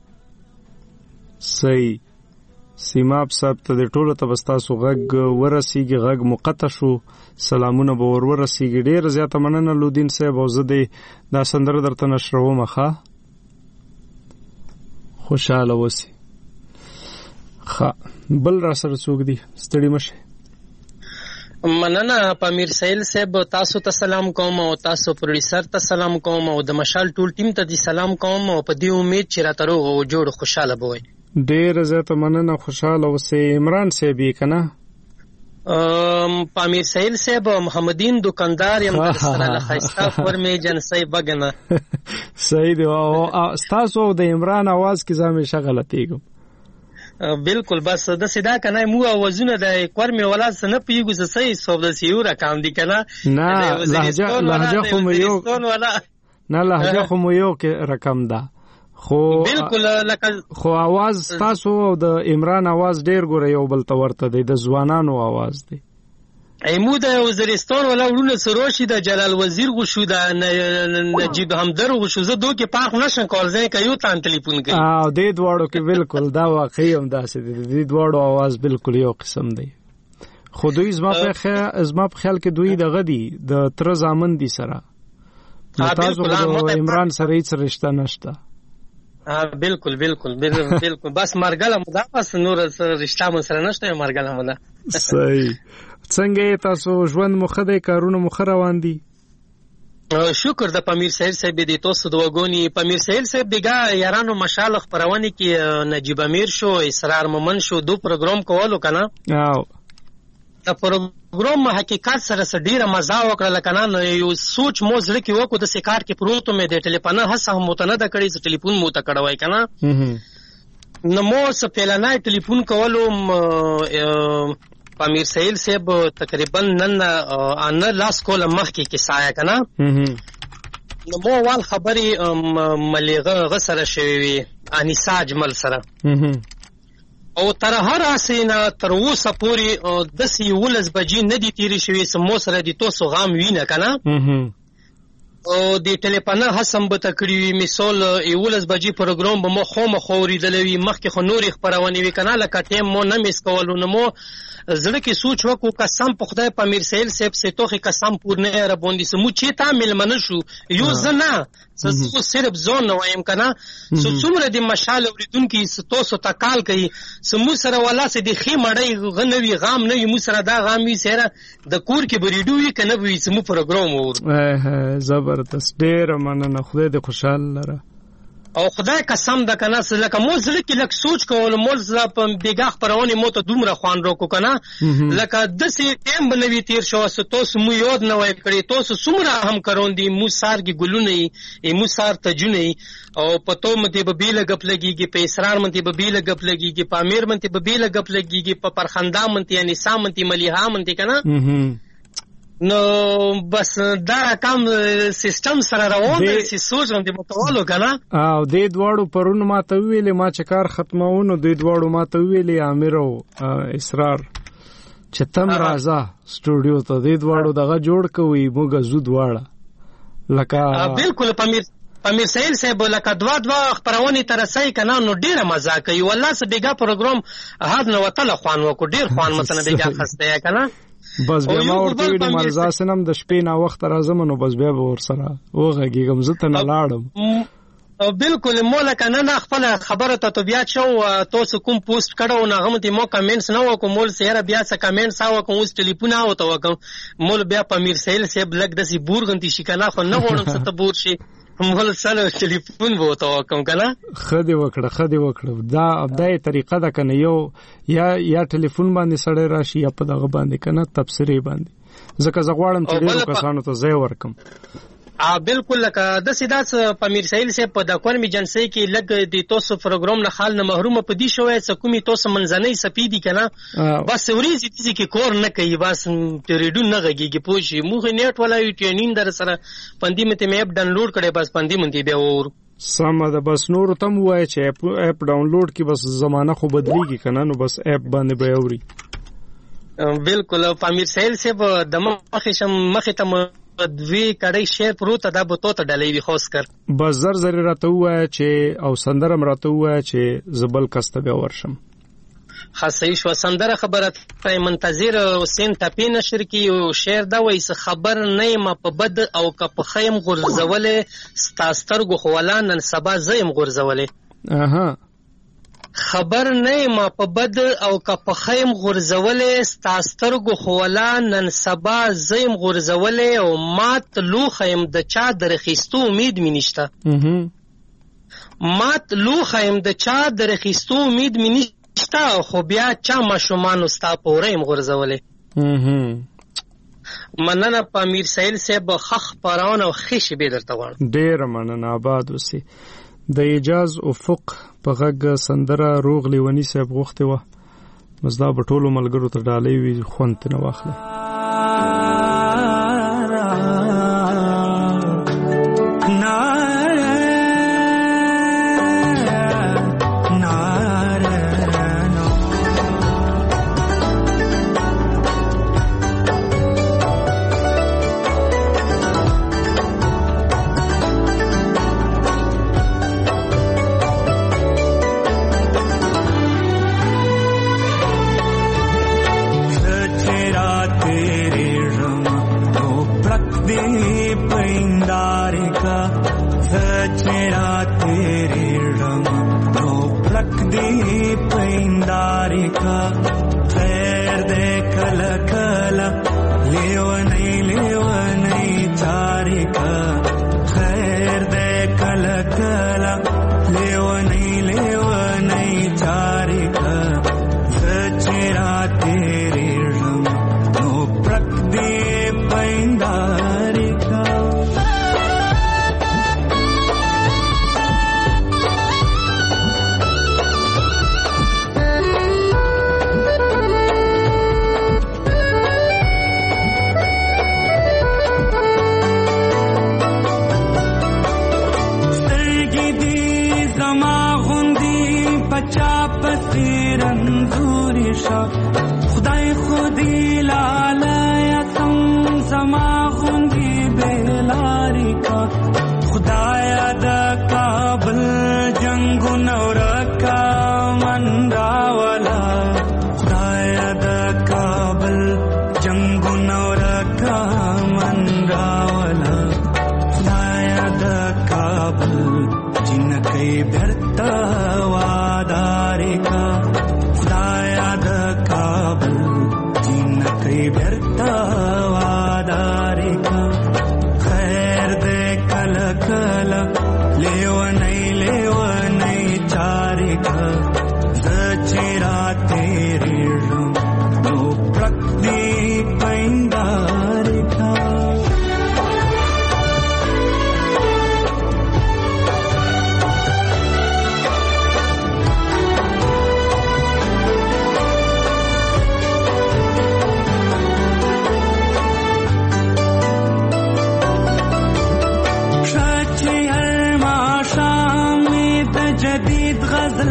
صحیح. سیماب صاحب ته د ټولو ته بستاسو غږ ورسیږي. غږ مقطع شو. سلامونه به ورسیږي. ډیر زیاته مننه لودین صاحب. او زه دې دا سندره درته نشروم. ښه خوشاله اوسئ. ښه بل را سره څوک دی؟ ستړي مشه.
مننه. پامیر سیل صاحب تاسو ته سلام کوم او تاسو پروډوسر ته سلام کوم او د مشال ټول ټیم ته دې سلام کوم او په دې امید چې راته روغ او جوړ خوشاله بوي.
ډیر زیاته مننه. خوشاله اوسئ. عمران صاحب یې کنه؟
پامیر سیل صاحب محمدین دکاندار یم در سره لخيستا فرمې جنسي بغنه.
صحیح دی. او تاسو د عمران आवाज کې زمې شغلتېګم.
بالکل. بس د سیدا کنه مو اوازونه د کورمه ولاد نه پیګو څه صحیح صوب د سیو رقم دي کنه.
نه لهجه خو مې یو نه لهجه خو مې یو کې رقم ده خو
بالکل لکه
خو आवाज تاسو او د عمران आवाज ډیر ګوره یو بل تورته دی. د ځوانانو आवाज دی.
ایمو د وزیرستان ولا ورونه سروشي د جلال وزیر غشو د نجیب همدر غشو زه دوه کې پاک نشم کول ځای کيو تان ټلیفون کوي.
دې دواړو کې بالکل دا واقعي هم داسې دي. دې دواړو आवाज بالکل یو قسم دی. خو دوی زما په خیال کې دوی دغه دي د تر زامن دي سره. تاسو د عمران سره هیڅ رشتہ نشته.
بالکل بالکل بالکل. بس مرګله مدا بس نور رشتہ مو سره نشته. مرګله مدا.
صحیح. څنګه تاسو ژوند مخده کارونه مخ روان دي؟
شکر د پامیر سهیل صاحب دې تاسو د وګونی. پامیر سهیل صاحب دغه یارانو مشالخ پرونه کې نجیب امیر شو اسرار مومن شو دو پروګرام کولو کنه. د پروګرام حقیقت سره ډیره مزه وکړه کنه. یو سوچ مو زړه کې وکړو د سکار کې پروتو مې د ټلیفون هڅه هم متنه د کړی چې ټلیفون مو ته کړوي کنه. نو مو څه پهلنای ټلیفون کولو پامیر سهیل صاحب تقریبا نن ان لاس کول مخ کې کیسه کنه. نو مو اول خبرې مليغه سره شوي وي انیسا اجمل سره او تر هر اسینه تر اوسه پورې د 11 بجې نه دي تیرې شوي سمو سره دي تاسو غام وینه کنه او د ټلیفون حسم به تکړی مثال 11 بجې پروګرام به مو خو ریدلوي مخکې خو نور خبرونه وی کنه لکه ټیم مو نه میس کولو نو مو زړه کې سوچ وکړو قسم په خدای په امیر سهیل صاحب سه توخه قسم پور نه ربوندي سمو چې تا ملمنه شو یو زنه سو صرف زون وایم کنه سو څومره د مشال اوریدونکو ستاسو تکال کوي سمو سره ولا سه د خې مړی غنوي غام نه مو سره دا غام وی سره د کور کې بریډوي کنه وی سمو پروګرام ور
زبردست ډیر مننه خدای دې خوشاله لره
او خدای قسم د کنه لکه مول زړه کې لک سوچ کول مول زړه په بیګه خبرونه مو ته دومره خوان روکو کنه لکه د سې ټیم بنوي تیر شو تاسو مو یاد نه وای کړی تاسو څومره هم کروندي مو سارګي ګلونه مو سار تجونه او پتو مته به بیل غپ لګيږي په اسرار مته به بیل غپ لګيږي په امیر مته به بیل غپ لګيږي په پرخندا مته یعنی سامنتي مليها مته کنه نو بس دا کم سیستم سره روان دی چې سوچم د متوالو کنه
او د دوړو پرون ما ته ویلې ما چې کار ختماونو د دوړو ما ته ویلې امیر او اسرار چې تم راځه سټوډیو ته د دوړو دغه جوړ کوي موږ زو دواړه لکه
بالکل امیر سهیل صاحب لکه دوا خبرونه ترسای کنه نو ډیره مزه کوي والله سه بیګه پروګرام هاد نو وتل خوان وکړ ډیر خوان متنه بیګه خسته کنه
بس بیا ما ورته ویل مرزا سنم د شپې نا وخت راځم نو بس بیا ور سره وغږیږم زه ته نه لاړم
بالکل مولا کنه خپل خبره ته طبيعت شو تاسو کوم پوسټ کړو نه غمتي مو کمنټس نه وکم مول سره بیا څه کمنټس او کوم اوس ټلیفون او ته وکم مول بیا په امیر سهیل صاحب لګ دسي بورغنتی شي کنه خو نه وړم څه ته بور شي مول سره ټلیفون وو ته وکم کنه
خدي وکړه دا ابدای طریقه ده کنه یو یا ټلیفون باندې سړی راشي یا په دغه باندې کنه تبصری باندې ځکه زغواړم چې ډیرو کسانو ته ځای ورکم
بالکل لکه د سیداس په امیر سهیل صاحب په د کورمي جنسي کې لګ د تاسو پروګرام نه خال نه محروم پدې شوې سکومي تاسو منځنۍ سپیدي کنه بس وريزي چې کور نه کوي بس ریډو نه غږیږي پوښي موږ نیټ ولا یوټینین در سره پندې مته مې اپ ډاونلوډ کړې بس پندې مونږ بیا ور
سم ده بس نور تم وای چې اپ ډاونلوډ کی بس زمانہ خو بدلیږي کنه نو بس اپ باندې به اوري
بالکل په امیر سهیل صاحب د مخه ته دوی کړي شیر پروت دا به تو ته ډلې وی خوښ کر
بس زر راته وای چې او سندرم راته وای چې زبل کسته به ورشم
خاصه شو سندره خبره ته منتظر حسین ټپی نشر کی او شعر دا وایي خبر نه ما په بد او که په خیم غرزولې ستاستر غو خوالا نن سبا زیم غرزولې خبر نه ما په بد او که په خیم غرزولې ستاستر غو خوالا نن سبا زیم غرزولې او مات لوخیم د چا درخستو امید می نشته مات لوخیم د چا درخستو امید می نشته خو بیا چا ماشومان ستا پورې غرزولې مننه په امیر سهیل صاحب خخ پران او خش به درته غواړم
ډیر مننه آباد اوسې د اجاز افق په غږ سندره روغ لیونی صاحب غوښته و مزدا بټولو ملګرو ته ډالۍ وی خونت نه واخله
غوندي پچا پسی رنزوری شا خدای خودی لالیتم زما غوندي بلاری کا خدایا د کابل جنگو نورکا من راولا خدایا د کابل جنگو نورکا من راولا خدایا د کابل جنکی برتا واداری کا خدایا د کابل جنکی برتا واداری کا خیر دے کل کل لیونی چاری کا زچرا تیری رم نو پرک دی پینداری کا جدید غزل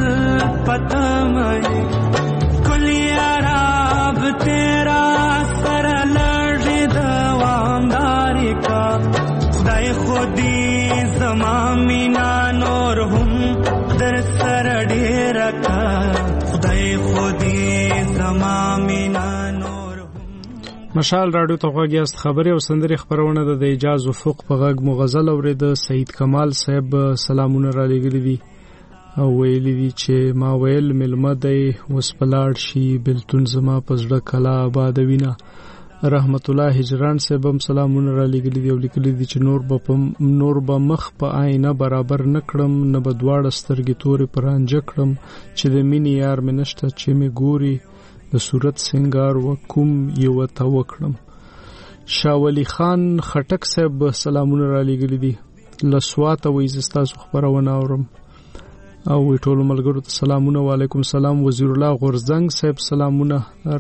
پتمائی کلی عرب تیرا سر لرزی دوامداری کا خدای خودی زمامینا نور هم در سر ډیر کا خدای خودی زمامینا نور هم.
مشال راډیو ته غوږیاست. خبري او سندري خبرونه د اجازه افق په غږ مغزل اورید. سید کمال صاحب سلامونه را لګري دي او ویلی دي چې ما ویل ملمه دی وسپلاړ شي بلتون زما پزړه کلا آباد وینا. رحمت الله هجران صاحب هم سلامونه را لګلی دي او لیکلی دي چې نور به مخ په آینه برابر نکړم نه به دواړه سترګې تورې پرانجه کړم چې د مینې یار مې نشته چې مې ګوري د صورت سنگار و کوم یو ته وکړم. شاه ولی خان خټک صاحب سلامونه را لګلی دي لسواته وې زستاسو خبرونه اورم او ټول ملګرو ته سلامونه. وعلیکم سلام. وزیر الله غورزنګ صاحب سلامونه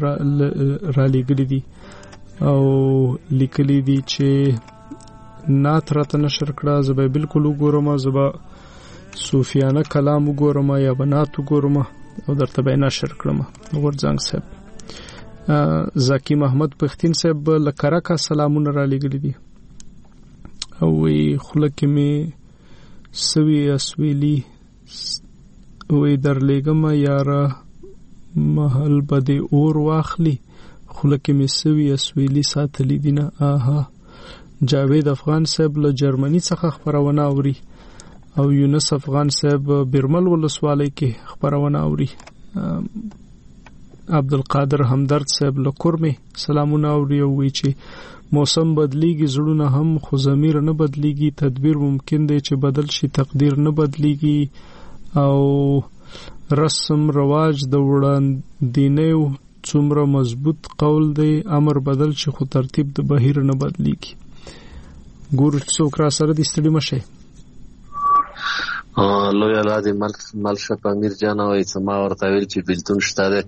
را لګلی دي او لیکلی دي چې نات راته نشر کړه زبې بالکل وګورم زبا صوفیانه کلام وګورم یا بنات وګورم او درته به نشر کړم. غورزنګ صاحب زکی محمد پختین صاحب لکرکا سلامونه را لګلی دي او وی خلک می سوي اسویلی وی در لګم یارا محل بده اور واخلی خلک می سوي اسویلی ساتلی دینه. آها جاوید افغان صاحب له جرمني څخه خبرونه اوري او یونس افغان صاحب برمل ولسوالۍ کې خبرونه اوري. عبدالقادر همدرد صاحب له کورمه سلامونه اوري او وی چې موسم بدلیږي زړونه هم خو ضمیر نه بدلیږي تدبیر ممکن دی چې بدل شي تقدیر نه بدلیږي او رسم رواج د وړاندینیو څومره مضبوط قول دی امر بدل شي خو ترتیب د بهیر نه بدلیږي. ګورو څوک را سره د ستړي مشه
لوی الله دې ملشه امیر جان او ما ورته ویل چې بلتون شته ده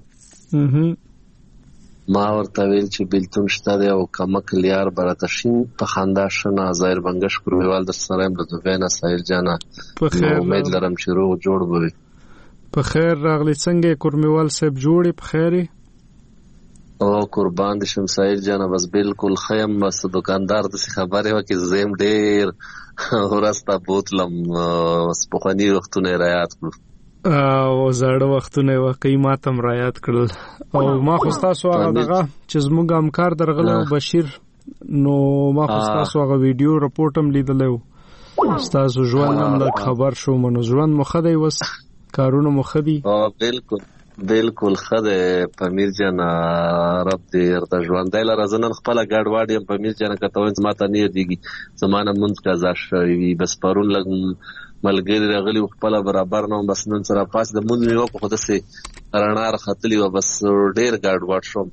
ما ورته ویل چې بلتون شته ده او کمک لیار براتشین په خندا شنه ظاهر بنگش کرویوال در سره د دوینه سایل جانا امید لرم چې روغ جوړ وي.
په خیر راغلی څنګه کورمیوال صاحب جوړي په خیره
او قربان دي شم سایل جانا بس بالکل خیم بس دکاندار د خبره و کې زم ډیر ورستا بوتلم سپخنی وختونه رایات کړ
او زړه وختونه واقعي ماتم رایات کړل او ما خو تاسو هغه دغه چې زموږ همکار درغله بشیر نو ما خو تاسو هغه ویډیو رپورټم لیدلو تاسو ژوند هم له خبر شو منو ژوند مخدی وس کارونه مخدی
بالکل خده پمیر جان رب دې ارته ژوندای لره زنن خپل ګډواډي پمیر جان کتهوین ماته نه دیږي زمانه منځ کا زاشوي بس پرون لګ ملګری راغلی خپل برابر نو بس نن سره پاس د مونږ یو په خوده سي رڼار خطلی و بس ډیر ګډواډ شوم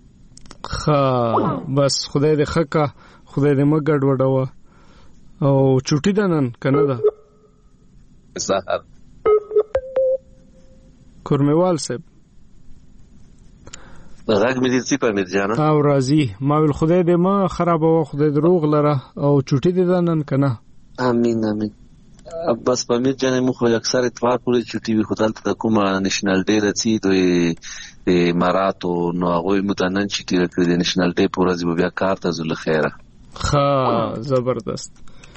بس خدای دې خکا خدای دې مګډ وډاوه او چټی دنن کنه دا
سحر
کورمیوال صاحب
غږ مې دې څه په مې جانا
او راضي ما ول خدای دې ما خرابو خدای دروغ لره او چټی دې دنن کنه
امين امين بس پامیر جان مو خو اکثر اتفاق کړی چې ټي وي خدای ته کومه نېشنل ډے رسي دوی د اماراتو نو هغه متنن چې تیر کړی د نېشنل ډے په ورځ بیا کار ته زله خیره
ها زبردست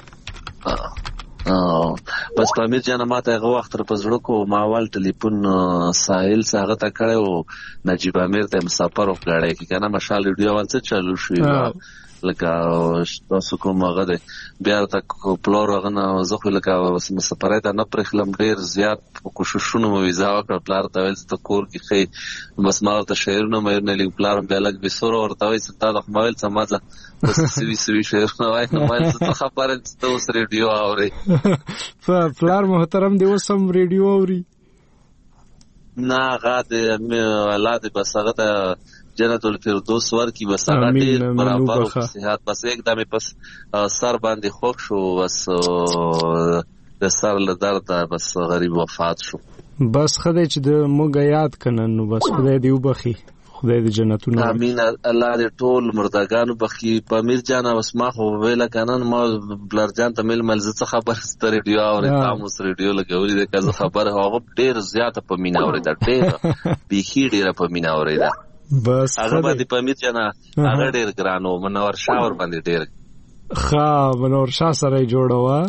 بس پامیر جان ماته هغه وخت پر پزړو کو ماوال ټلیفون ساحل څنګه تا کړو نجیب امیر ته مسافر وکړای کی کنه مشال ریډیو ولڅ چالو شو لکه تاسو کوم هغه دی بیا تک پلور غنه زه خو لکه مسافرای ته نه پرخلم ډیر زیات کوششونه مو ویزا وکړ پلار ته ویل ته کور کې خې بس ما ته شعرونه مې نه لیک پلار بیا لګ به سور ورته وای ته د موبایل سماله بس سوي شعرونه وای موبایل ته خبره ته اوس ریډیو اوري
پلار محترم دی وسم ریډیو اوري
نه غاده اولاد بس هغه جنت الفردوس ورکی بس هغه ډیر برابر او صحت بس एकदम پس سر باندې خوښ شو بس د سر له درد بس غریب وفات شو
بس خدای چې د موږ یاد کنه نو بس خدای دی وبخي خدای دې جنتونه
امين الله دې ټول مردگانو بخي پامیر جان اوس ما خو ویل کنه ما بلر جان ته مل څه خبر ستر ریډیو او تاسو ریډیو لګولې د کله خبر هغه ډیر زیاته په مینا اورید ډیر بيخي ډیر په مینا اورید
بس
هغه باندې پامیر جان هغه ډیر ګرانو منور شاور باندې ډیر
ښه منور شاه سره جوړوا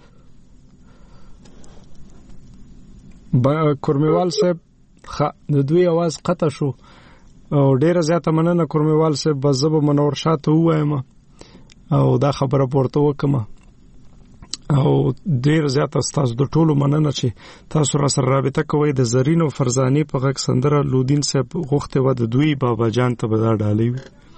کورمیوال صاحب د دوی आवाज قطع شو او ډیره زیاته مننه کورمیوال صاحب بزب منور شاه ته وایم او دا خبره پورته وکم او ډیره زیاته تاسو د ټولو مننه چې تاسو را سره رابطه کوئ د زرین او فرزاني په غږ سندره لودین صاحب غوښته و د دوی بابا جان ته به دا ډالۍ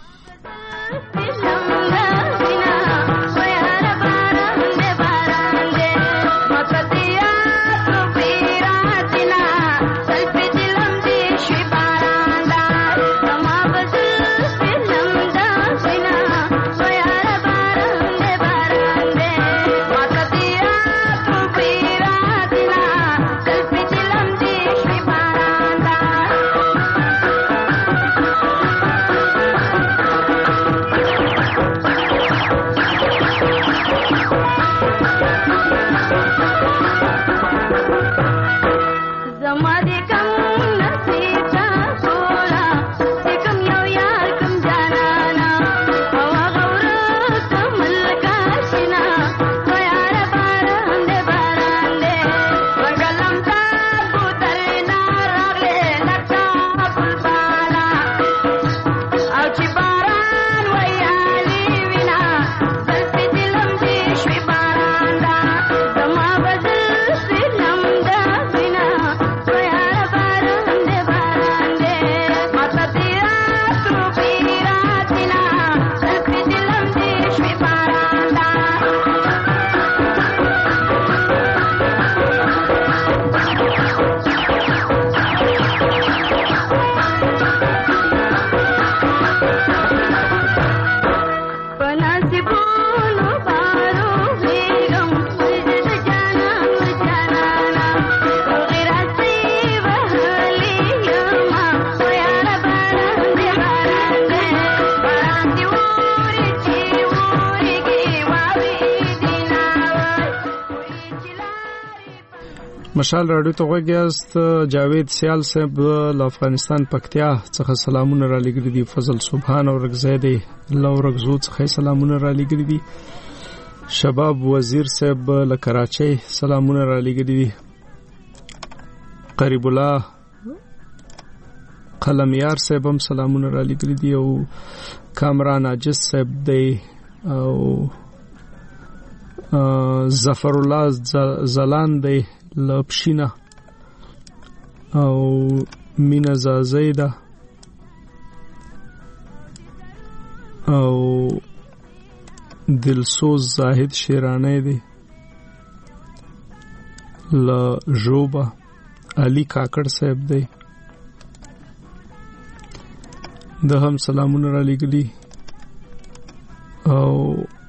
مشال رادیو ته وګیاست جاوید سیال صاحب له افغانستان پکتیا څخه سلامونه را لګري دي فضل سبحان او رغزیدي لو رغزو څخه سلامونه را لګري دي شباب وزیر صاحب له کراچۍ سلامونه را لګري دي قریب الله قلمیار صاحب هم سلامونه را لګري دي او کامران عاجز صاحب دی او ظفر الله زلان دی لپشینا او مینا زازیده او دلسوز زاهد شیرانه دی ل جوبا علي کاکړ صاحب دی د هم سلامونه را لګلی او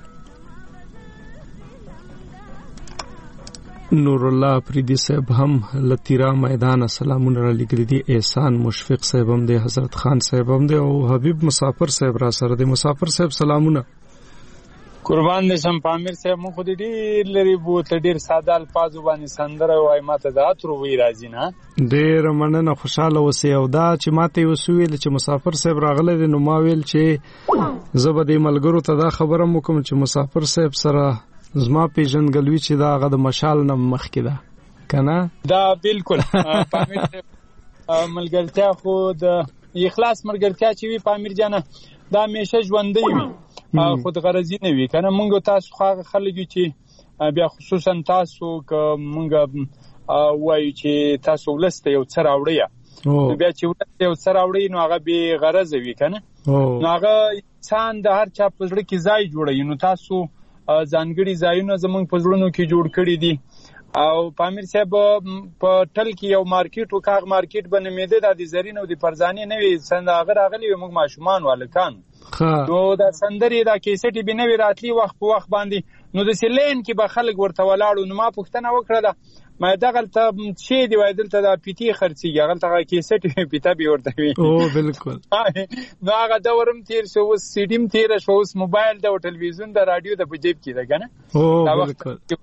نور الله پریدي صاحب هم لتیرا میدان سلامونه را لګلی دي احسان مشفق صاحب هم دی حضرت خان صاحب هم دی او حبیب مسافر صاحب را سره دی مسافر صاحب سلامونه
قربان دې شم پامیر صاحب مو خو دې ډېر لري بوتله ډېر ساده الفاظو باندې سندره وایي ماته د عطرو وی راځي نه
ډېر مننه خوشاله اوسئ او دا چې ماته یې وسویل چې مسافر صاحب راغلی دی نو ما ویل چې زه به دې ملګرو ته دا خبره م وکړم چې مسافر صاحب سره زما پیژندګلوي چې دا هغه د مشال نه مخکې ده که نه
دا بالکل پامیر صاحب ملګرتیا خو د اخلاص ملګرتیا چې وي پامیر جانه دا همیشه ژوندی وي خود غرضی نه وي کنه مونږ تاسو خو خلک چې بیا خصوصا تاسو که مونږ وایو چې تاسو ولسته یو څه راوړی بیا چې ولسته یو څه راوړی نو هغه بې غرضه وي کنه نو هغه انسان د هر چا په زړه کې ځای جوړوي نو تاسو ځانګړي ځایونه زمونږ په زړونو کې جوړ کړي دي او پامیر صاحب په ټل کې یو مارکیټ و کاغ مارکیټ بنمیده د زرین او د فرزاني نوې څنګه هغه راغلی موږ ماشومان والکان نو دا سندري دا کیسټي بنوي راتلی وخت په وخت باندې نو د سلین کې به خلک ورته ولاړو نو ما پوښتنه وکړه ما دغلته شي دی وای دلته د پیټي خرڅي هغه کیسټي پیټا به ورته وي
او بالکل
نو هغه دا ورم تیر شو سیډیم تیر شو اوس موبایل د ټلویزیون د رادیو د بجیب کې ده کنه
او بالکل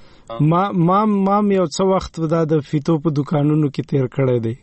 ما یو څه وخت دا د فیتو په دکانونو کې تیر کړی دی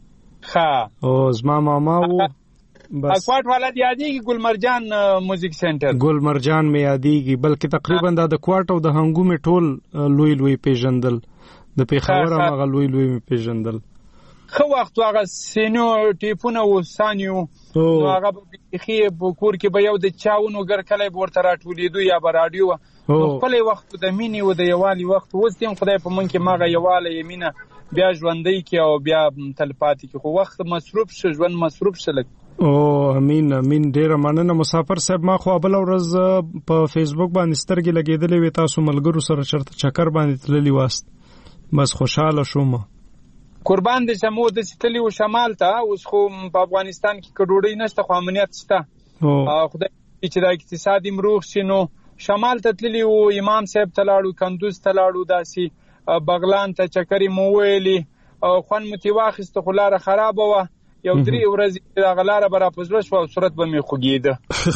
ها
او زما ماما وو
بس کوټ والا یادېږي ګلمرجان موزیک سنټر
ګلمرجان مې یادېږي بلکې تقریبا دا د کوټ او د هنګو مې ټول لوی پیژندل د پیښور هغه لوی مې پیژندل
خو وخت هغه سینو ټیپونه و سانیو نو هغه به کور کې به یو د چاونو ګرکلې ورته راټولېدو یا به رادیو خپل وخت د مینې و د یوالي وخت اوس دیم خدای په من کې ماغه یواله یمینه بیا ژوندۍ کې او بیا تلپاتې کې خو وخت مصروف شو ژوند مصروف شل
او امين ډیره مننه مسافر صاحب ما خو بل ورځ په فیسبوک باندې سترګې لګېدلې وې تاسو ملګرو سره چرته چکر باندې تللی واست بس خوشاله شوم
قربان دې سمو د ستلی او شمال ته اوس خو په افغانستان کې کډوړی نشته خو امنیت شته خدای چې د اقتصادي مروخ شنو شمال ته تللی او امام صاحب تلاړو کندوز تلاړو داسي بغلان ته چکرې مو ویلي خوان متواخست خو لار خراب و یو 3 ورځې د غلاره برا پزړه شو او صورت به می خوګیده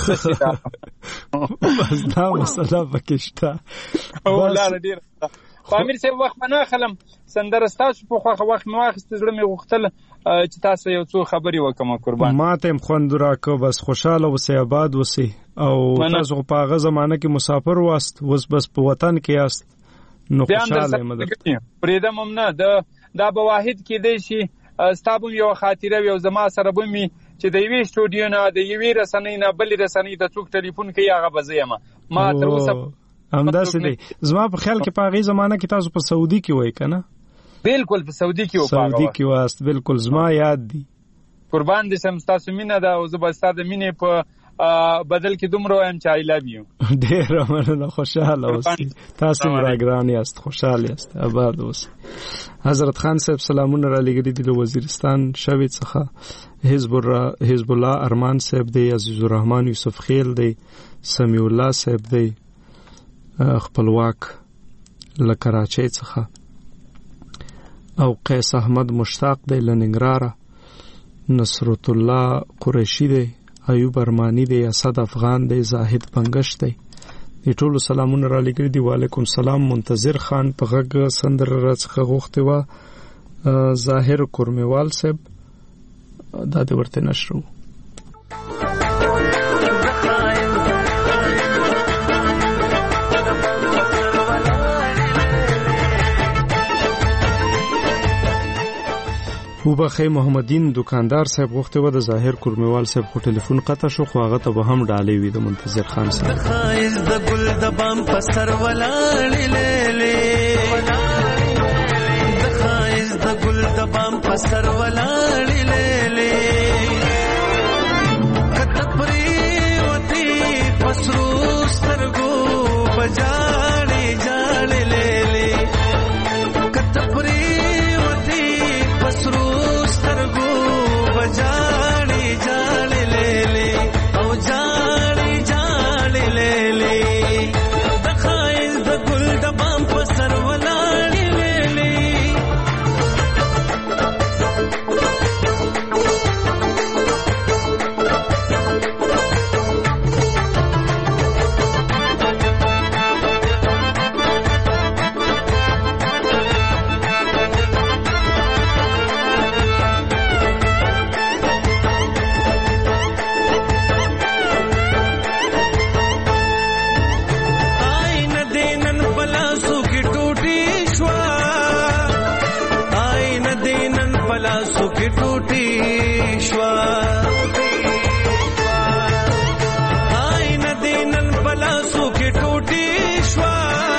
بس دا مسله پکشته
او لار ډیر پامیر صاحب وخت نه خلم سندرستاسو په خوخه وخت مو واخست زړه می غختل چې تاسو یو څو خبري وکم قربان
ماته خوند راکو بس خوشاله وسه آباد وسه او تاسو په هغه زمانه کې مسافر واست وس بس په وطن کې یاست نو خوشاله مدد
پریدم هم نه دا به واحد کې دی شي ستابم یو خاطره یو زما سره بمي چې د یوې سټوډیو نه د یوې رسنۍ نه بل رسنۍ د څوک ټلیفون کوي هغه بزیمه ما تر اوسه
همداسې دی زما په خیال کې په هغه زمانه کې تاسو په سعودي کې وای کنه
بالکل په سعودي کې
سعودي کې واست بالکل زما یاد دی
قربان دې سم تاسو مینه دا او زبستاد مینه په بدل کې دومره هم چې I love you
ډېر مننه خوشاله اوسئ تاسو راګران یاست خوشاله یاست آباد اوسئ حضرت خان صاحب سلامونه را لګري دي له وزیرستان شوید څخه حزب الله ارمان صاحب دی عزیز الرحمن یوسف خیل دی سمیع الله صاحب دی خپلواک له کراچۍ څخه او قیس احمد مشتاق دی لننګراره نصرت الله قریشی دی ایوب ارمانی دی اسد افغان دی زاهد پنگش دی دی ټولو سلامونه را لګري دي وعلیکم سلام منتظر خان په غږ سندر راڅخه غوښتي و ظاهر کورمیوال صاحب دا دې ورته نشرو وبخې محمدین دکاندار صاحب غوښته و د ظاهر کورمیوال صاحب خو ټلیفون قطع شو خو هغه ته به هم ډالې وي د منتظر خان صاحب
خایز د ګل د بام په سر ولاړې لېلې د خایز د ګل د بام په سر ولاړې لېلې کته پرې وتی پسرو سترګو بجاړې جاړې لېلې کته پرې وتی پسرو جاړي جاړي لېلې او جاړي جاړي لېلې د خایز د ګل د بام په سر ولاړې ویلې पलासो की टूटी श्वा आई नदी नन पलासो की टूटी श्वा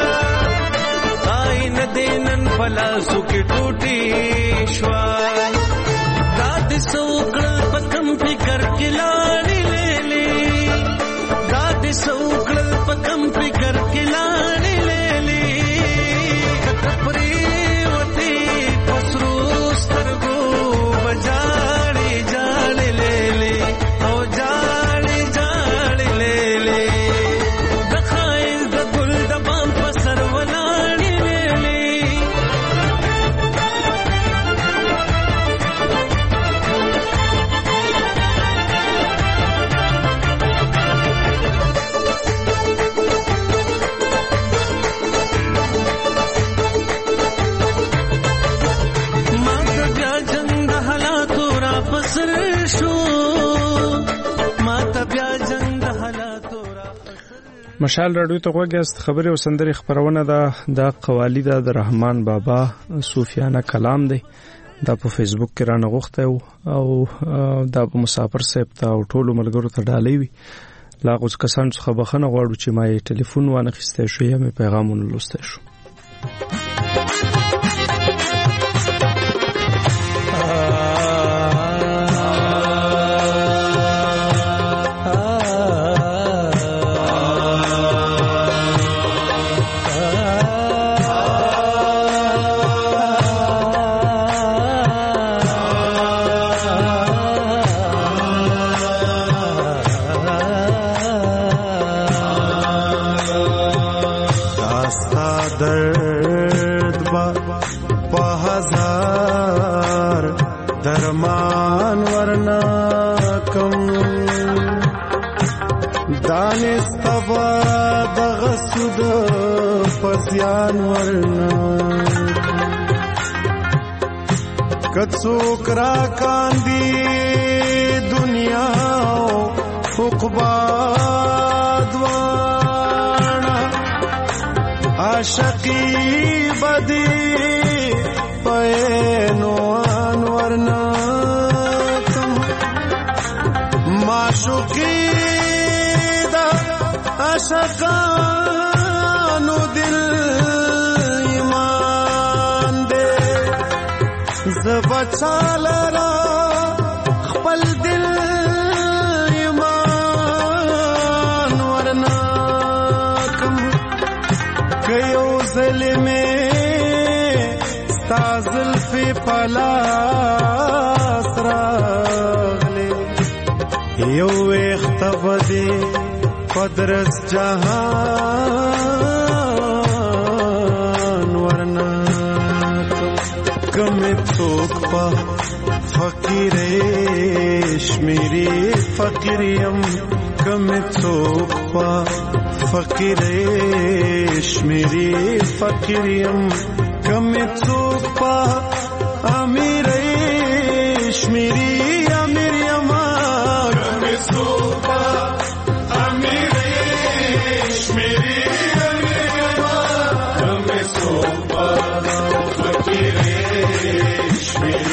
आई नदी नन पलासो की टूटी श्वा दाद सौकल पकम फिकर किलाड़ी ले ली दाद सौकल पकम फिकर किलाड़ी ले ली कतपरी वती पसरूस तरगो बजाड़ी जाड़ी ले ली ओ जाड़ी जाड़ी ले ली दखाइल द गुल दबाम पसर वलाड़ी ले ली
مشال راډیو ته غوږیاست. خبري او سندري خبرونه ده د قوالی د رحمان بابا صوفیانه کلام دی. دا په فیسبوک کې رانه غوښته او دا په مسافر صاحب ته او ټولو ملګرو ته ډالۍ وي. لا غوښ کسان څخه بخنه غواړو چې ما یې ټلیفون وانه خسته شو یا مې پیغامونه لوسته شو.
کڅوکرا کاندی دنیا عقبا دوانا عاشقی بدی پینو انورنا کم معشوقی دا عاشقانو دل بچالرا خپل دل ایمان ورنا کم کيو ظلمه استازل فی پلاس راغله یو اختبدی قدرت جهان ورنا کم څوک په فقیرش میری فقیریم کم څوک په فقیرش میری فقیریم کم څوک په امیرش میری امیریم کم څوک په امیرش میری امیریم کم څوک په فقیرش میری